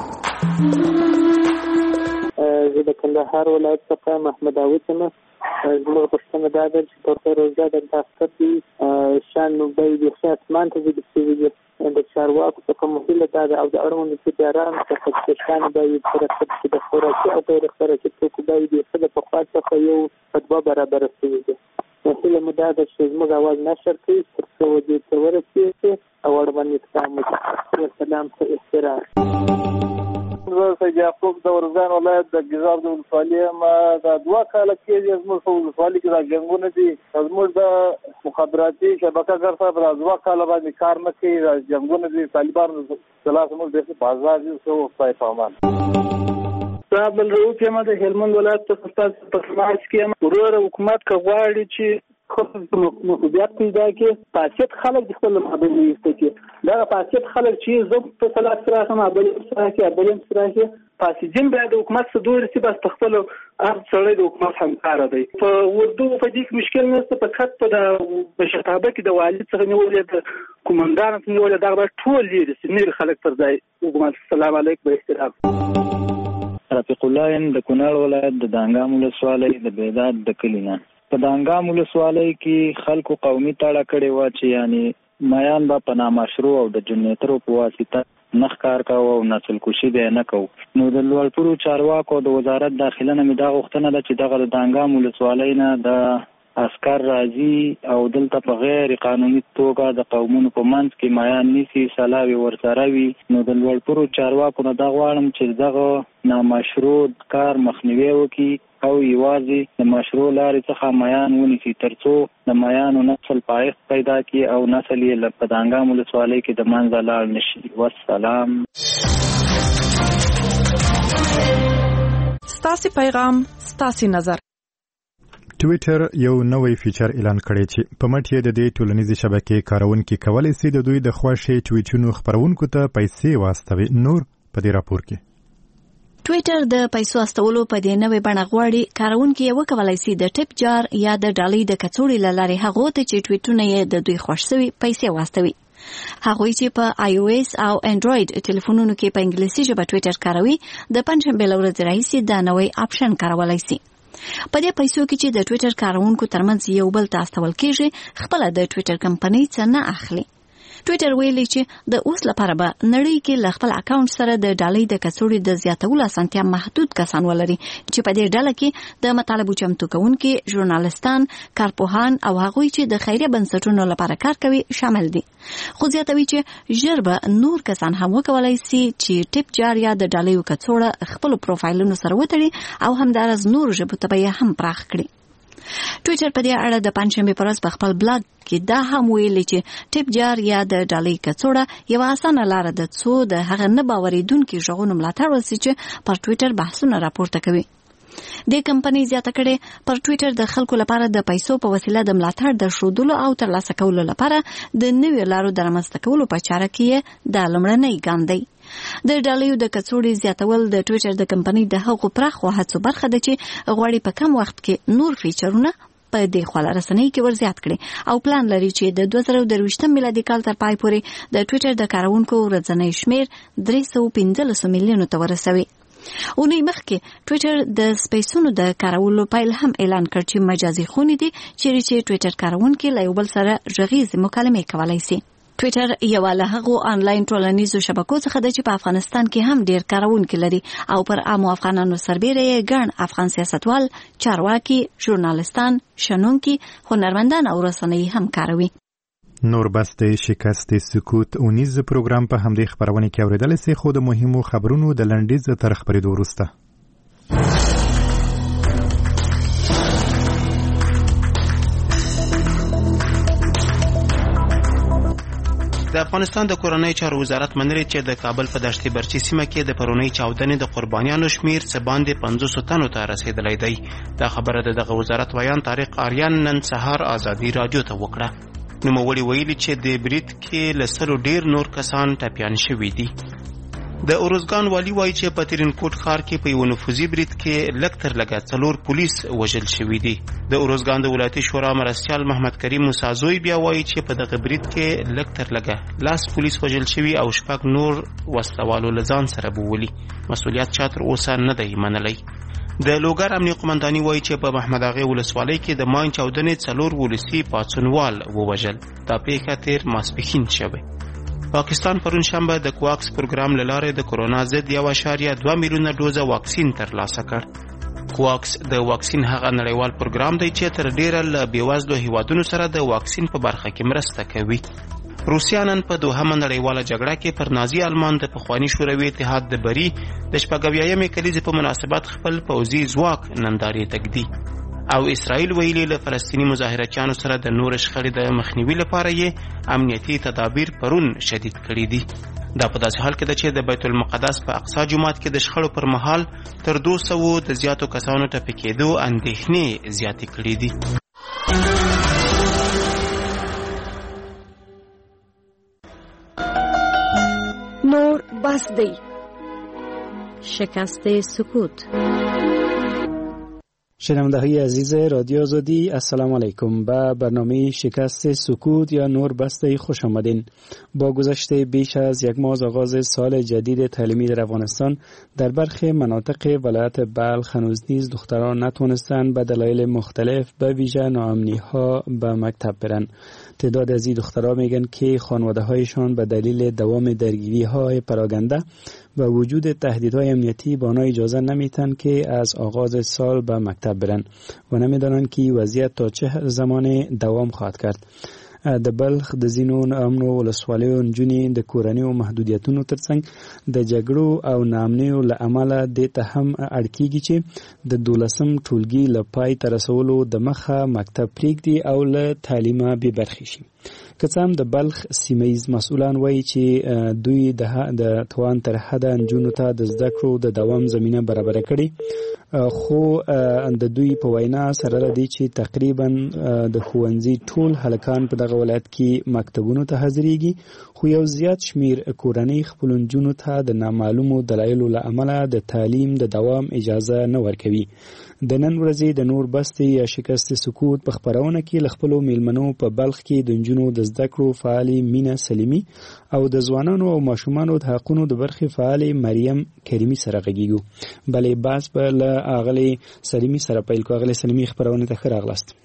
زه د کندهار ولایت څخه محمد عاوض یم زموږ پوښتنه دا ده چې په روژه د دفتر کې شان نوبۍ د خیاسمان ته ذکر شوي دي د چارواکو څخه مهمه دا ده او د اړوندو ادارانو څخه چې شان باید په د خوراکي او غیر خوراکي توکو باید د پخوا څخه یو فتوا برابره شوې ده هیله مو دا ده چې زموږ اواز نشر کړي تر څو دې ته ورسېږي او اړوند اقدام وکړي سلام په احترام زه سید یعقوب د ارزګان ولایت د ګیزاب د ولسوالۍ یم دا دوه کاله کېږي زموږ په ولسوالۍ کې دا جنګونه دي زموږ د مخابراتي شبکه ګر صاحب دا دوه کاله باندې کار نه کوي دا جنګونه دي طالبان د لاس موږ د بازار دي څو خدای په امان صاحب الرؤوف یم د هلمند ولایت په ستاسو په سماج کې ورور حکومت که غواړي چې خپل مسؤلیت پیدا کړي پاسیت خلک خپل مابین ایسته کړي دا پاسیت خلک چې زه په صلاح سره هم ابل سره کې ابل سره کې پاسیجن باید د حکومت څخه دوی چې بس خپل هر څړې د حکومت همکار دی په وردو په دې مشکل نشته په خط په د بشتابه کې د والي څخه نیولې د کومندان څخه نیولې دا ټول لري چې خلک پر ځای حکومت السلام علیکم به احترام رفیق الله د کونړ ولایت د دانګام ولسوالۍ د بیداد د کلینا په دانګام ولسوالۍ کې خلکو قومي تاړه کړې و چې یعنی میان با په نامشروع او د جنریټرو په واسطه نخ کار کاوه او نسل کشي به نه کو نو د لوړپورو چارواکو د وزارت داخله نه مې دا غوښتنه ده چې دغه د دانګام ولسوالۍ نه د عسكر راځي او دلته په غیر قانوني توګه د قومونو په منځ کې میان نیسي سلاوي ورسره وي نو د لوړپورو چارواکو نه دا غواړم چې دغه نامشروع کار مخنیوي وکړي او یوازې د مشروع لارې څخه میان ونیسي ترڅو د میانو نسل پایښت پیدا کړي او نسل یې په دانګام ولسوالۍ کې د منځه لاړ نشي والسلام ستاسو پیغام ستاسو نظر ټویټر یو نوې فیچر اعلان کړی چې په مټ یې د دې ټولنیزې شبکې کارونکي کولی شي د دوی د خوښې ټویټونو خپرونکو ته پیسې واستوي نور په دې راپور کې ټویټر د پیسو استولو په دې نوې بڼه غواړي کارونکي یې وکولای شي د ټپ جار یا د ډالۍ د کڅوړې له لارې هغو ته چې ټویټونه یې د دوی خوښ شوي پیسې واستوي هغوی چې په آی او ایس او انډراید ټلیفونونو کې په انګلیسي ژبه ټویټر کاروي د پنځشنبې له ورځې راهیسې دا نوی آپشن کارولی شي په دې پیسو کې چې د ټویټر کارونکو ترمنځ یو بل ته استول کېږي خپل د ټویټر کمپنۍ څخه نه اخلي ټویټر ویلي چې د اوس لپاره به نړۍ کې له خپل اکاونټ سره د ډالۍ د کڅوړې د زیاتولو اسانتیا محدود کسان ولري چې په دې ډله کې د مطالبو چمتو کوونکي ژورنالستان کارپوهان او هغوی چې د خیریه بنسټونو لپاره کار کوي شامل دي خو زیاتوي چې ژر به نور کسان هم وکولای شي چې ټپ جار یا د ډالۍ کڅوړه خپل پروفایلونو سره وتړي او همدارس نور ژبو ته به هم پراخ کړي ټویټر په دې اړه د پنځشنبه پر ورځ په خپل بلاګ کې دا هم ویلي چې ټیپ جار یا د ډالۍ کڅوړه یو اسانه لار ده څو د هغه نه باورېدونکو ژغونو ملاتړ وسي چې پر ټویټر بحثونه راپورته کوي. د کمپنۍ زیاته کړې پر ټویټر د خلکو لپاره د پیسو په وسیله د ملاتړ د ښودلو او ترلاسه کولو لپاره د نویو لارو د رامنځته کولو په چاره کې د لومړنۍ ګام دی. د ډالۍ د کڅوړې زیاتول د ټویټر د کمپنۍ د هغو پراخو هڅو برخه ده چې غواړي په کم وخت کې نور فیچرونه په دې خواله رسنۍ کې ورزیات کړي او پلان لري چې د دوه زره درویشتم میلادي کال تر پای پورې د ټویټر د کارونکو ورځنی شمیر درې سوه پنځلس میلیونو ته ورسوي. اونۍ مخکې ټویټر د سپیسونو د کارولو پیل هم اعلان کړ چې مجازي خونې دي چیرې چې ټویټر کارونکي له یو بل سره غږیزې مکالمې کولی شي. ټویټر یو له هغو آنلاین ټولنیزو شبکو څخه ده چې په افغانستان کې هم ډیر کارونکي لري او پر عامو افغانانو سربیره یې ګڼ افغان سیاستوال، چارواکي، ژورنالستان، شنونکي، هنرمندان او رسنۍ هم کاروي. نور بس د شکست سکوت اونیز پروګرام په همدې خبرونه کې اوریدل سي خو د مهمو خبرونو د لنډیز تر خبرېدو وروسته. د افغانستان د کورنۍ چارو وزارت منلي چې د کابل په دشتي برچي سیمه کې د پرونۍ چاودنې د قربانیانو شمیر څه باندې پنځوسو تنو ته رسیدلی دی. دا خبره د دغه وزارت ویان طارق آریان نن سهار آزادي رادیو ته وکړه. نوموړي ویلي چې د برید کې له سلو ډیر نور کسان ټپیان شوي دي. د اروزګان والي وایي چې په ترینکوټ ښار کې په یو نفوذي برید کې لږ تر لږه څلور پولیس وژل شوي دي. د اروزګان د ولایتي شورا مرستیال محمد کریم موسازوی بیا وایي چې په دغه برید کې لږ تر لږه لاس پولیس وژل شوي او شپږ نور وسلوالو له ځان سره بوولي. مسؤلیت چا تر اوسه نه دی منلی. د لوګر امنیه قومنداني وایي چې په محمد اغې ولسوالۍ کې د ماین چاودنې څلور ولسي پاڅونوال ووژل. دا پیښه تیر ماسپښین شوې. پاکستان پرون شنبه د کواکس پروګرام له لارې د کرونا ضد یو اعشاریه دوه میلیونه ډوزه واکسین ترلاسه کړ. کواکس د واکسین هغه نړیوال پروګرام دی چې تر ډیره له بېوزلو هیوادونو سره د واکسین په برخه کې مرسته کوي. روسیا نن په دوهمه نړیواله جګړه کې پر نازي آلمان د پخواني شوروي اتحاد د بري د شپږاویایمې کلیزې په مناسبت خپل پوځي ځواک نندارې تږدي. او اسرائیل ویلي له فلسطیني مظاهرچیانو سره د نور شخړې د مخنیوي لپاره یې امنیتي تدابیر پرون شدید کړي دي. دا په داسې حال کې ده چې د بیت المقدس په اقصی جومات کې د شخړو پر مهال تر دوه سوو د زیاتو کسانو ټپي کېدو اندېښنې زیاتې کړي دي. نور بس دی. شکست سکوت. شنونده‌های عزیز رادیو آزادی، السلام علیکم. به برنامه شکست سکوت یا نور بسته خوش آمدین. با گذشت بیش از یک ماه از آغاز سال جدید تعلیمی در افغانستان در برخی مناطق ولایت بلخ هنوز نیز دختران نتوانستند به دلایل مختلف به ویژه ناامنی‌ها به مکتب برند. تعداد از این دخترها میگن که خانواده‌هایشان به دلیل دوام درگیری‌های پراگنده و وجود تهدیدهای امنیتی به آنها اجازه نمیتن که از آغاز سال به مکتب برن و نمیدانند که وضعیت تا چه زمان دوام خواهد کرد. د بلخ د زینو امنو ولسوالیو نجونې د کورنیو محدودیتونو ترڅنګ د جګړو او ناامنیو له امله دې ته هم اړ کېږي چې د دولسم ټولګي له پای ته رسولو د مخه مکتب پرېږدي او له تعلیمه بې برخې شي. که څه هم د بلخ سیمهیز مسؤلان وایي چې دوی د توان تر حده نجونو ته د زده کړو د دوام زمینه برابره کړي، خو د دوی په وینا سره دی چې تقریبا د ښوونځي ټول هلکان په دغه ولایت کې مکتبونو ته حاضرېږي، خو یو زیات شمیر کورنۍ خپلو نجونو ته د نامعلومو دلایلو له امله د تعلیم د دوام اجازه نه ورکوي. د نن ورځې د نور بستې یا شکست سکوت په خپرونه کې له خپلو میلمنو په بلخ کې د نجونو د زده کړو فعالې مینه سلیمي او د ځوانانو او ماشومانو د حقونو د برخې فعالې مریم کریمي سره غږیږو. بلې بحث به له اغلې سلیمي سره پیل کوو. اغلې سلیمي خپرونه ته ښه راغلاست.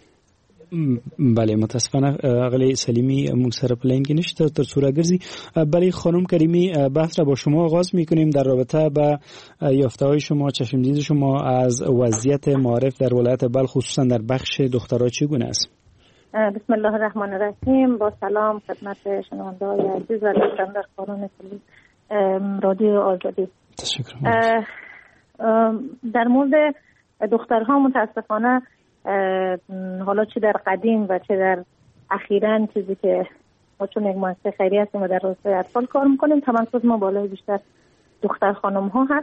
بله متاسفانه اغلې سلیمی موږ سره په لاین کې نشته، تر څو راګرځي. بله خانم کریمی، بحث را با شما آغاز میکنیم در رابطه با یافته‌های شما، چشمدید شما از وضعیت معارف در ولایت بلخ خصوصا در بخش دخترها چگونه است؟ بسم الله الرحمن الرحیم. با سلام خدمت شنونده‌های عزیز و در کاران رادیو آزادی. تشکر. در مورد دخترها متاسفانه حالا چه در قدیم و چه در اخیراً چیزی که ما چون یک مؤسسه خیری هستیم و در راستای اطفال کار میکنیم، تمرکز ما بالای بیشتر دختر خانم ها هست.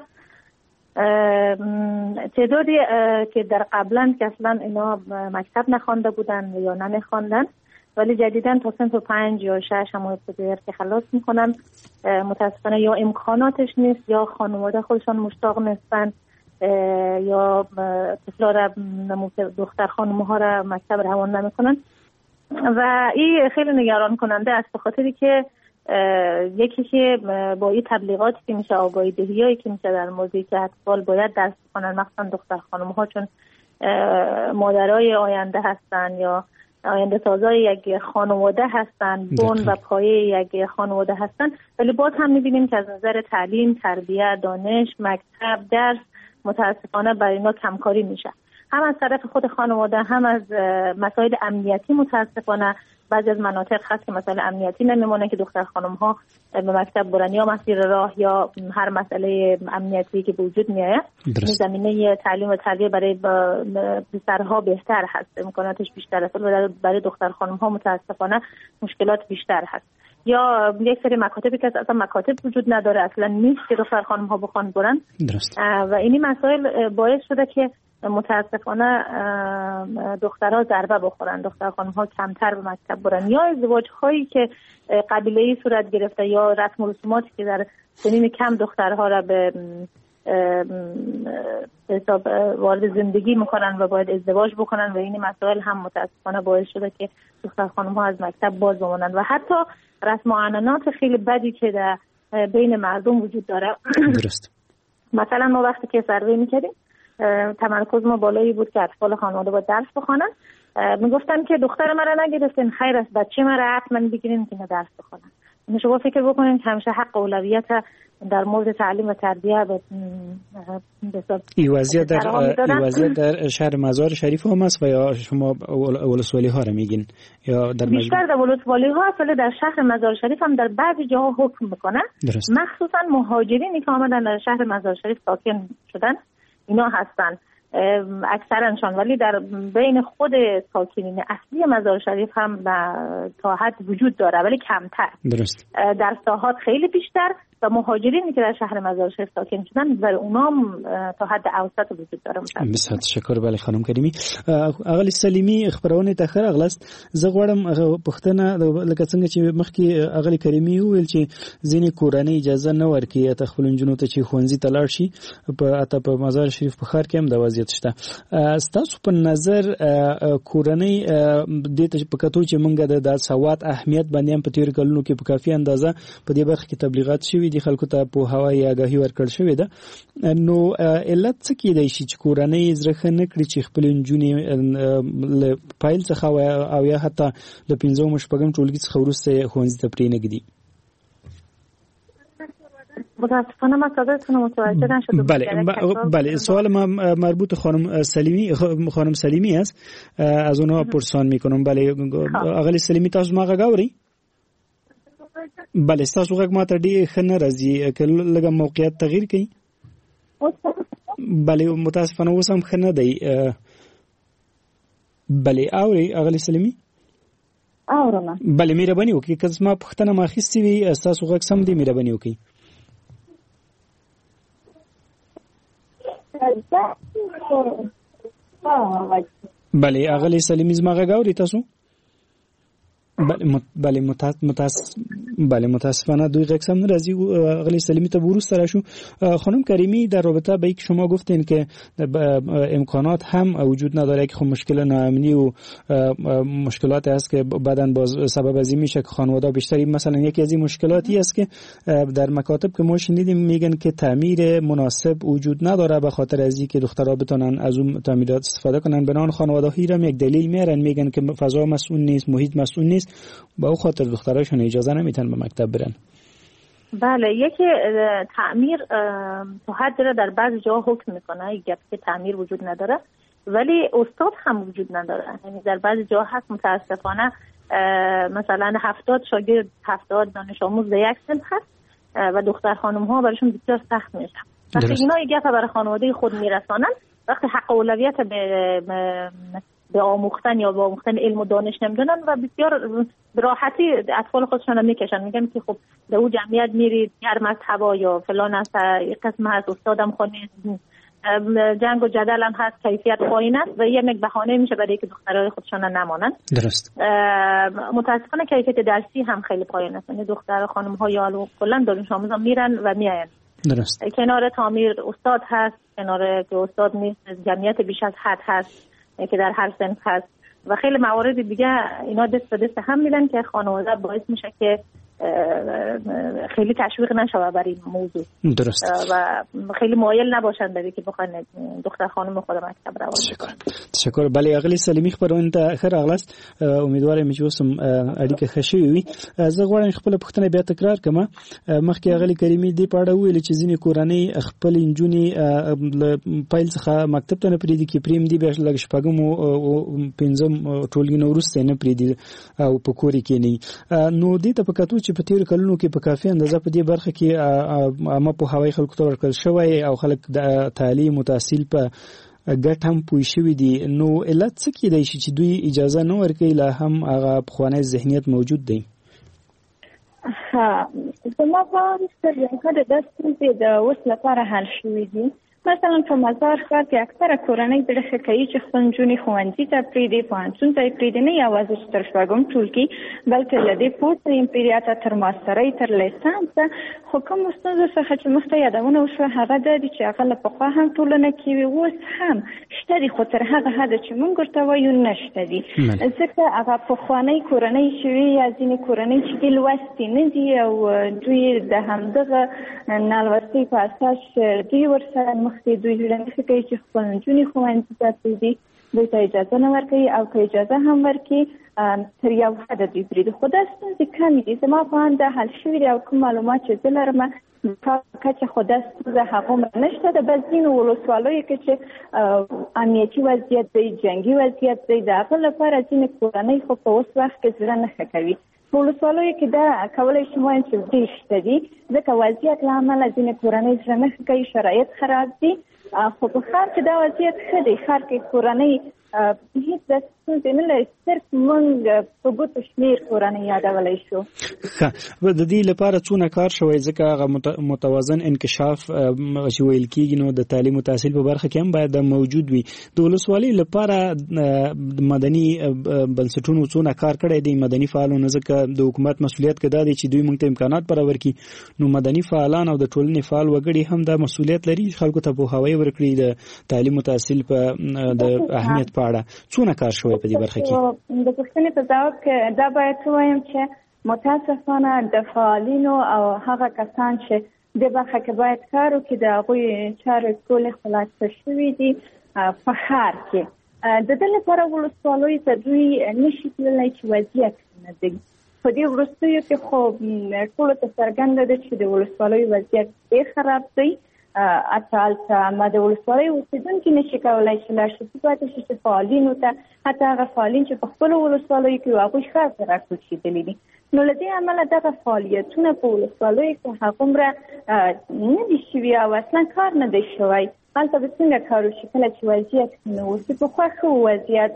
تعدادی که در قبلا که اصلا اینا مکتب نخوانده بودن یا نمیخواندن ولی جدیداً تا سنف پنج یا شش هم ابتدایی که خلاص میکنن، متاسفانه یا امکاناتش نیست یا خانواده خودشان مشتاق نیستن یا طفلا را دختر خانم ها را مکتب روان نمیکنن و این خیلی نگران کننده است، به خاطری که یکی که با این تبلیغاتی که میشه، آگاهی دهیایی که میشه در موردی که اطفال باید درس بخونن، مخصوصا دختر خانم ها چون مادرای آینده هستن یا آینده سازای یک خانواده هستن، بن و پایه یک خانواده هستن، ولی باز هم میبینیم که از نظر تعلیم، تربیت، دانش، مکتب، درس متاسفانه برای اینا کمکاری میشه، هم از طرف خود خانواده هم از مسائل امنیتی. متاسفانه بعضی از مناطق هست که مسائل امنیتی نمیمونه که دختر خانم ها به مکتب برن یا مسیر راه یا هر مسئله امنیتی که به وجود میاد. زمینه تعلیم و تربیت برای پسرها بهتر هست، امکاناتش بیشتر است، ولی برای دختر خانم ها متاسفانه مشکلات بیشتر هست. یا یک سری مکاتبی که اصلا مکاتب وجود نداره، اصلا نیست که دختر خانم ها بخوان برن. درست. و اینی مسائل باعث شده که متاسفانه دخترها ضربه بخورن، دختر خانم ها کمتر به مکتب برن، یا ازدواج هایی که قبیله‌ای صورت گرفته یا رسم و رسوماتی که در سنین کم دخترها را به حساب وارد زندگی میکنن و باید ازدواج بکنن و این مسائل هم متاسفانه باعث شده که دختر خانم ها از مکتب باز بمونن و حتی رسم و عنعنات خیلی بدی که در بین مردم وجود داره. درست. مثلا ما وقتی که سروی میکردیم تمرکز ما بالایی بود که اطفال خانواده با درس بخوانن، میگفتن که دختر مرا نگرفتین، خیر است بچه مرا حتما بگیرین که درس بخونن. اینو شما فکر بکنین که همیشه حق اولویت در مورد تعلیم و تربیت به این وضعیت در این وضعیت در شهر مزار شریف هم است و یا شما ولسوالی ها رو میگین یا در بیشتر در ولسوالی ها، ولی در شهر مزار شریف هم در بعضی جاها حکم میکنه، مخصوصا مهاجرینی که آمدن در شهر مزار شریف ساکن شدن اینا هستن اکثرانشان، ولی در بین خود ساکنین اصلی مزار شریف هم تا حد وجود داره ولی کمتر. درست. در ساحات خیلی بیشتر و مهاجرینی که در شهر مزار شریف ساکن شدن برای اونام تا حد اوسط وجود داره. بسیار تشکر بله خانم کریمی. اغلی سلیمی خبرونه تاخر اغلاست زه غواړم پښتنه لکه څنګه چې مخکې اغلی کریمی ویل چې ځینې کورنۍ اجازه نه ورکوي ته خپل نجونو ته چې ښوونځي ته لاړ شي په اته په مزار شریف په ښار کې هم دا وضعیت شته. ستاسو په نظر کورنۍ د دې په کتو چې موږ د سواد اهمیت باندې هم په تیر کلونو کې په کافي اندازه په دې برخه کې تبلیغات شوي دي، خلکو ته په هوایي آگاهي ورکړل شوې ده، نو علت څه کېدای شي چې کورنۍ زړه نه کړي چې خپل نجونې له پایل څخه او یا حتی له پنځم شپږم ټولګي څخه وروسته ښوونځي ته پرېنږدي؟ متاسفانه ما صداتون متوجه نشد. بله بله سوال ما مربوط خانم سلیمی خانم سلیمی است، از اونها پرسان میکنم. بله آقای سلیمی تاسو ما غواړئ؟ بله تاسو غږ ما ته ډېر ښه نه راځي، که لږه موقعیت تغییر کړئ. بله متاسفانه اوس هم ښه نه دی. بله اورئ آقای سلیمی؟ اورم. بله مهرباني وکړئ که زما پوښتنه ما اخیستې وي ستاسو غږ سم دی، مهرباني وکړئ. بله آقای سلیمی زما غږ اورئ تاسو؟ بله متاسف بله متاسفانه دوی غږ سم ناراضی آقای سلیمی ته ورسته راشو. خانم کریمی در رابطه با اینکه شما گفتین که امکانات هم وجود نداره که خب مشکل ناامنی و مشکلات هست که بعداً باز سبب از این میشه که خانواده بیشتری، مثلا یکی از این مشکلاتی است که در مکاتب که ما شنیدیم میگن که تعمیر مناسب وجود نداره به خاطر از اینکه دخترها بتونن از اون تعمیرات استفاده کنن، بنان خانواده‌ای را یک دلیل میارن میگن که فضا مسئول نیست، محیط مسئول نیست، با اون خاطر دختراشون اجازه نمیتن به مکتب برن. بله یکی تعمیر تا حد را در بعضی جاها حکم میکنه، یک گپ که تعمیر وجود نداره ولی استاد هم وجود نداره، یعنی در بعضی جاها هست متاسفانه مثلا هفتاد شاگرد هفتاد دانش آموز در یک صنف هست و دختر خانم ها برایشون بسیار سخت میشه. وقتی اینا یک گپ برای خانواده خود میرسانن وقتی حق اولویت به به آموختن یا به آموختن علم و دانش نمیدونن و بسیار راحتی اطفال خودشون میکشن، میگن که خب به اون جمعیت میرید هر مذهبا یا فلان است، یک قسم هست استادم خونه جنگ و جدل هم هست، کیفیت پایین است و یه یک بهانه میشه برای که دخترای خودشون نمانن. درست. متاسفانه کیفیت درسی هم خیلی پایین است، یعنی دختر خانم ها یا کلا دانش آموزا میرن و میاین. درست. کنار تعمیر استاد هست، کنار که استاد نیست جمعیت بیش از حد هست که در هر صنف هست و خیلی موارد دیگه اینا دست به دست هم میدن که خانواده باعث میشه که خیلی تشویق نشه برای این موضوع. درست. و خیلی مایل نباشن برای که بخوان دختر خانم خود مکتب روان. تشکر. تشکر. بله اغلی سلیمی خبرونه ته خیر اغلاست. امیدوارم چې اوس هم اړیکه ښه شوې وي. زه غواړم خپل پوښتنه بیا تکرار کړم. مخکې اغلی کریمي دې په اړه ویل چې ځینې کورنۍ خپل انجونې له پیل څخه مکتب ته نه پریږدي کې پریم دی بیا لږ شپږم او پنځم ټولګي نه وروسته نه پریږدي او په کور کې نه. نو دې ته په کتو چې په تیر کلونو کې په کافي اندازه په دې برخه کې عامه په هوای خلکو ته ورکړل شوی او خلک د تعلیم او تحصیل په ګټ هم پوه شوي دي، نو علت څه کېدای شي چې دوی اجازه نه ورکوي لا هم هغه پخوانی ذهنیت موجود دی؟ ها زما په نظر دا ستونزې د اوس لپاره حل شوي دي. مثلا په مزار ښار کې اکثره کورنۍ پرېښه کوي چې خپل نجونې ښوونځي ته پرېږدي، پوهنتون ته یې پرېږدي، نه یوازې چې تر شپږم ټولګي بلکې له دې پورته یې پرېږدي حتی تر ماسترۍ تر لیسانسه. خو کومو ستونزو څخه چې مخته یادونه وشوه هغه دا دي چې هغه له پخوا هم ټولنه کې وي، اوس هم شته دي، خو تر هغه حده چې موږ ورته وایو نشته دي. ځکه هغه پخوانۍ کورنۍ چې وي یا ځینې کورنۍ چې دي لوستې نه دي او دوی د همدغه نالوستۍ په اساس دوی ورسره مخ دوی ژوند کوي چې خپل نجونې ښوونځي ته پرېږدي، دوی ته اجازه نه ورکوي او که اجازه هم ورکړي تر یو حده دوی پرېږدي. خو دا ستونزې کمې دي، زما په اند دا حل شوي دي او کوم معلومات چې زه لرم په کچه خو دا ستونزه هغومره نشته ده. بس ځینو ولسوالیو کې چې امنیتي وضعیت دی، جنګي وضعیت دی، د هغه لپاره ځینې کورنۍ خو په اوس وخت کې زړه نه ښه کوي. په ولسوالیو کې دا کولی شم وایم چې ډېر شته دي، ځکه وضعیت له امله ځینې کورنۍ زړه نه ښه کوي، شرایط خراب دي. خو په ښار کې دا وضعیت ښه دی، ښار کې کورنۍ هیڅ د ستونزې نه لري، صرف موږ په ګوتو شمېر کورنۍ یادولی شو. ښه، د دې لپاره څونه کار شوی؟ ځکه هغه متوازن انکشاف چې ویل کېږي نو د تعلیم او تحصیل په برخه کې هم باید موجود وي. د ولسوالۍ لپاره مدني بنسټونو څونه کار کړی دی مدني فعالانو؟ ځکه د حکومت مسؤلیت کې دا دی چې دوی موږ ته امکانات برابر کړي، نو مدني فعالان او د ټولنې فعال وګړي هم دا مسؤلیت لري خلکو ته پوهاوی ورکړي د تعلیم او تحصیل په د اهمیت په اړه. څونه کار شوی په دې برخه کې؟ د پوښتنې په ځواب کې دا باید ووایم چې متاسفانه د فعالینو او هغه کسان چې د برخه کې باید کار وکړي د هغوی چارې ټولې خلاصه شوي دي په ښار کې. د دې لپاره ولسوالیو ته دوی نشي تللی چې وضعیت نه دی. په دې وروستیو کې خو ټولو ته څرګنده ده چې د ولسوالیو وضعیت ډېر خراب دی. حتی هلته ما د ولسوالۍ اوسېدونکي نشي کولی چې لاړ شي، پاتې شي چې فعالینو ته حتی هغه فعالین چې په خپلو ولسوالیو کې وو هغوی ښار ته راکوچېدلي دي. نو له دې امله دغه فعالیتونه په ولسوالیو کې هغومره نه دي شوي او اصلا کار نه دی شوی. هلته به څنګه کار وشي کله چې وضعیت نه اوسي؟ پخوا ښه و وضعیت،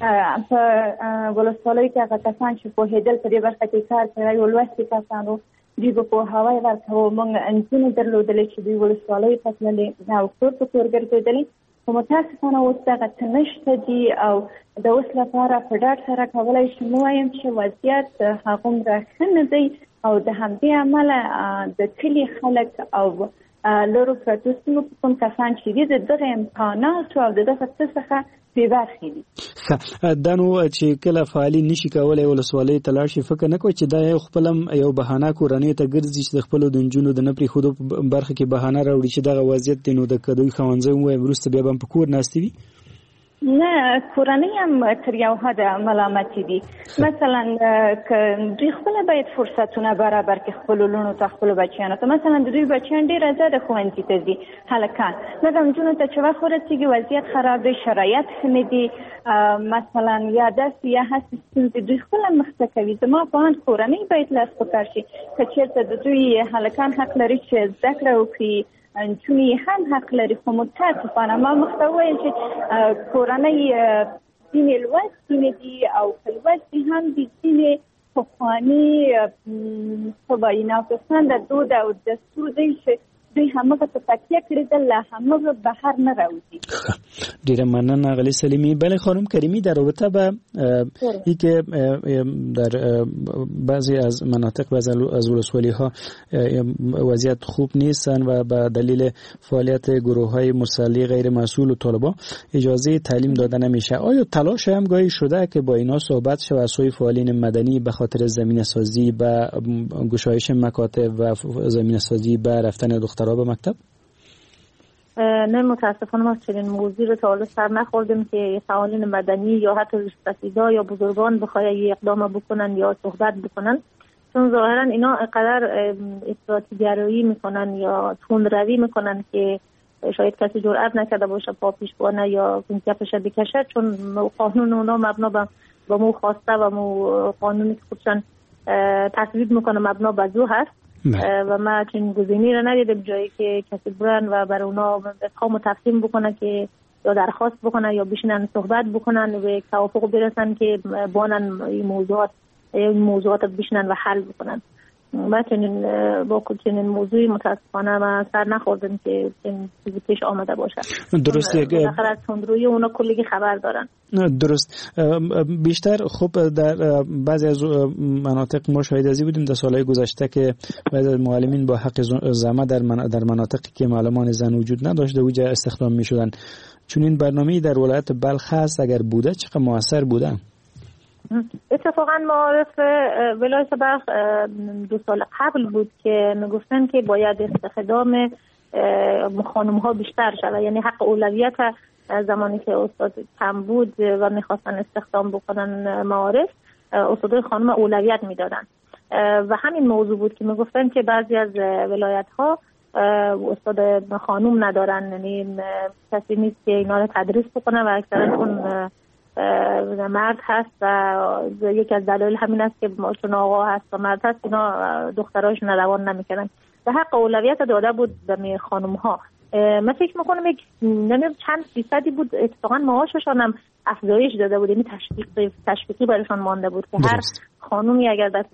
په ولسوالیو کې هغه کسان چې پوهېدل په دې برخه کې کار کوي او لوستي کسان وو دوی به پوهاوی ورکوو. موږ نجونې درلودلې چې دوی ولسوالیو ته تللې او کور په کور ګرځېدلې، خو متاسفانه اوس دغه څه نشته دي او د اوس لپاره په ډاډ سره کولی شم ووایم چې وضعیت هغومره ښه نه دی او د همدې امله د کلي خلک او لرو پرتو سیمو په کوم کسان چې دي د دغه امکاناتو او د دغه څه څخه بې برخې دي. دا نو چې کله فعالین نشي کولی ولسوالۍ ته لاړ شي، فکر نه کوي چې دا یو خپل یو بهانه کورنۍ ته ګرځي چې د خپلو د نجونو د نه پرېښودو په برخه کې بهانه راوړي چې دغه وضعیت دی نو د که دوی ښوونځی ووایم وروسته بیا به هم په کور ناستې وي؟ نه، کورنۍ هم تر یو حده ملامتې دي. مثلا که دوی خپله باید فرصتونه برابر کړي خپلو لوڼو ته، خپلو بچیانو ته. مثلا د دوی بچیان ډېره زیاته ښوونځي ته ځي، هلکان، مګر نجونو ته چې وخت ورسېږي وضعیت خراب دی، شرایط ښه نه دي، مثلا یا داسې یا هسې ستونزې دوی خپله مخته کوي. زما په اند کورنۍ باید لاس په کار شي. که چېرته د دوی هلکان حق لري چې زده کړه وکړي نجونې هم حق لري. خو متاسفانه ما مخته وویل چې کورنۍ ځینې لوستې دي او که لوستې هم دي ځینې پخواني طبعي ناپسند دود او دستور دی چې دوی همغه ته تکیه کړې ده، له همغه بهر نه راوځي. ډیره مننه آغلي سلیمی. بله خانم کریمی، در رابطه به ای که در بعضی از مناطق بعضی از ولسوالی ها وضعیت خوب نیستن و به دلیل فعالیت گروه های مسلح غیر مسئول و طالبان اجازه تعلیم داده نمیشه، آیا تلاش هم گاهی شده که با اینا صحبت شه و سوی فعالین مدنی به خاطر زمینه سازی به گشایش مکاتب و زمینه سازی به رفتن دخترها به مکتب؟ نه، متاسفانه ما چنین موضوعی رو تا حالا سر نخوردیم که فعالین مدنی یا حتی رسیدا یا بزرگان بخواهی یک اقدام بکنن یا صحبت بکنن، چون ظاهرا اینا اینقدر افراطی گرایی میکنن یا تندروی میکنن که شاید کسی جرئت نکرده باشه پا پیش بانه یا کفش بکشه، چون قانون اونا مبنا با مو خواسته و مو قانونی که خودشان تصویب میکنه مبنا به زو هست و ما چنین گزینه‌ای را ندیدیم جایی که کسی برن و برای اونا افهام و تفهیم بکنن که یا درخواست بکنن یا بشینن صحبت بکنن و به توافق برسن که بانن این موضوعات این موضوعات بشینن و حل بکنن. ما چنین با چنین موضوعی متاسفانه ما سر نخوردیم که این چیزی پیش آمده باشه. درسته. بالاخره از تندروی اونا کلی خبر دارن. درست. بیشتر خوب در بعضی از مناطق ما شاهد ازی بودیم در سالهای گذشته که بعضی از معلمین با حق زحمت در من در مناطقی که معلمان زن وجود نداشته اوجا استخدام میشدن. چون این برنامه در ولایت بلخ هست، اگر بوده چقدر موثر بوده؟ اتفاقا معارف ولایت بلخ دو سال قبل بود که میگفتن که باید استخدام خانم ها بیشتر شود، یعنی حق اولویت زمانی که استاد کم بود و میخواستن استخدام بکنن معارف، استادای خانم اولویت میدادن و همین موضوع بود که میگفتن که بعضی از ولایت ها استاد خانم ندارن، یعنی کسی نیست که اینا رو تدریس بکنه و اکثرا چون مرد هست و یکی از دلایل همین است که چون آقا هست و مرد هست اینا دختراش روان نمیکنن و حق اولویت داده بود به خانم ها. من فکر میکنم یک نمیدونم چند فیصدی بود اتفاقا معاششان هم افزایش داده بود، یعنی تشویق تشویقی برایشان مانده بود که هر خانومی اگر در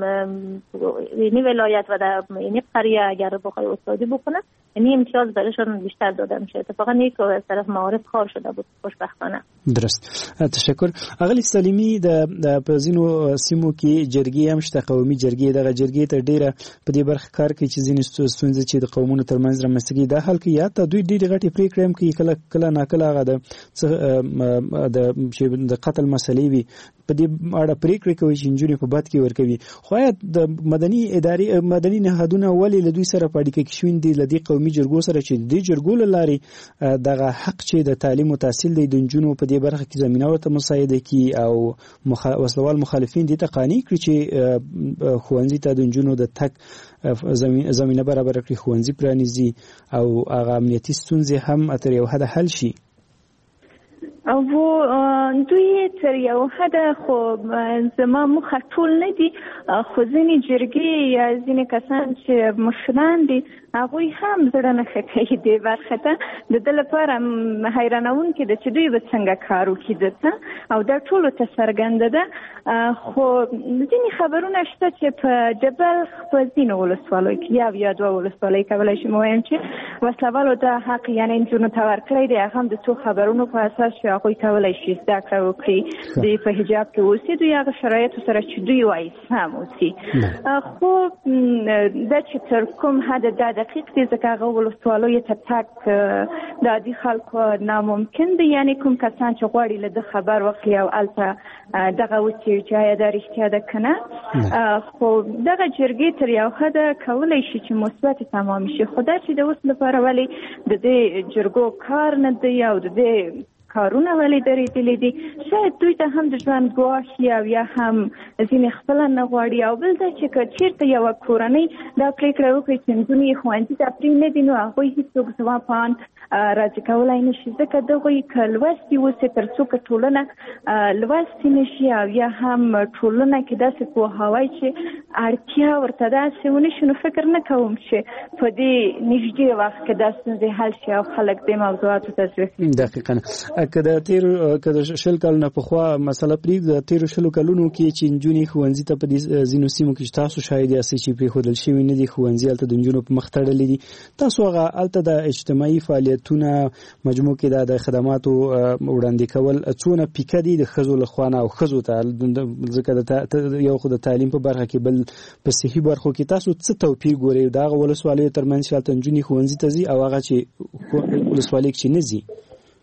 یعنی ولایت و در یعنی قریه اگر بخوای استادی بکنه یعنی امتیاز برایشان بیشتر داده میشه. اتفاقا یک از طرف معارف کار شده بود خوشبختانه. درست. تشکر. آغلي سلیمی د پزینو سیمو کې جرګې هم شته، قومي جرګې. دغه جرګې ته ډیره په دې برخه کار کوي چې ځینې ستونزې چې د قومونو ترمنځ رامنځته کېږي دا حل کوي، یا ته دوی ډېرې غټې پرېکړې هم کوي، کله کله ناکله هغه د د قتل مسلې وي په دې اړه پرېکړې کوي چې نجونې په بد کې ورکوي. خو آیا د مدني ادارې مدني نهادونه ولې له دوی سره په اړیکه کې شوي دي له دې قومي جرګو سره چې د دې جرګو له لارې دغه حق چې د تعلیم او تحصیل دی د نجونو په دې برخه کې زمینه ورته مساعده کړي او وسلوال مخالفین دې ته قانع کړي چې ښوونځي ته د نجونو د تګ زمینه برابر کړي، ښوونځي پرانیزي او هغه امنیتي ستونزې هم تر یو حده حل شي؟ او دوی تر یو حده خو زما مخه ټول نه دي، خو ځینې جرګې یا ځینې کسان چې مشران دي هغوی هم زړه نه ښه کوي دې برخه ته. د ده لپاره حیرانونکې ده چې دوی به څنګه کار وکړي دته او دا ټولو ته څرګنده ده. خو ځینې خبرونه شته چې په د بلخ په ځینو ولسوالیو کې یو یا دوه ولسوالۍ کولی شم ووایم چې وسلوالو دا حق یعنې نجونو ته ورکړی دی، هغه هم د څو خبرونو په اساس چې هغوی کولی شي زده کړه وکړي، دوی په حجاب کې اوسي، دوی هغه شرایطو سره چې دوی وایي سم اوسي. خو دا چې تر کوم حده دا دقیق دی ځکه هغه ولسوالیو ته تګ د عادي خلکو ناممکن دی، یعنې کوم کسان چې غواړي له ده خبر واخلي او هلته دغه وڅېړي چې آیا دا رښتیا ده که نه. خو دغه جرګې تر یو حده کولی شي چې مثبتې تمام شي، خو دا چې د اوس لپاره ولې د دې جرګو کار نه دی او د دې کارونه ولې درېدلي دي، شاید دوی ته هم د ژوند ګواښ او یا هم ځینې خپله نه غواړي، او بل دا چې که چېرته یوه کورنۍ دا پرېکړه وکړي چې نجونې ښوونځي ته پرېنږدي نو هغوی هېڅوک زما په اند راضي کولای نشي ځکه دغوی که لوستي اوسي تر څو که ټولنه لوستي نشي او یا هم ټولنه کې داسې پوهاوی چې اړتیا ورته داسې ونشي نو فکر نه کوم چې په دې نږدې وخت کې دا ستونزې حل شي او خلک دې موضوعاتو ته ځوي. دقیقاً که د تېرو که د شل کلونه پخوا مسله پرېږدو د تېرو شلو کلونو کې چې نجونې ښوونځي ته په دې ځینو سیمو کې تاسو شاید یاستئ چې پرېښودل شوي نه دي ښوونځي هلته د نجونو په مخ تړلي دي تاسو هغه هلته د اجتماعي فعالیتونه مجموع کې د خدماتو وړاندې کول څونه پیکه دي د ښځو له خوا نه او ښځو ته ځکه یو خو د تعلیم په برخه کې بل په صحي برخو کې تاسو څه توپیر ګورئ د هغه ولسوالیو ترمنځ چې هلته نجونې ښوونځي ته ځي او هغه چې ولسوالۍ کې چې نه ځي؟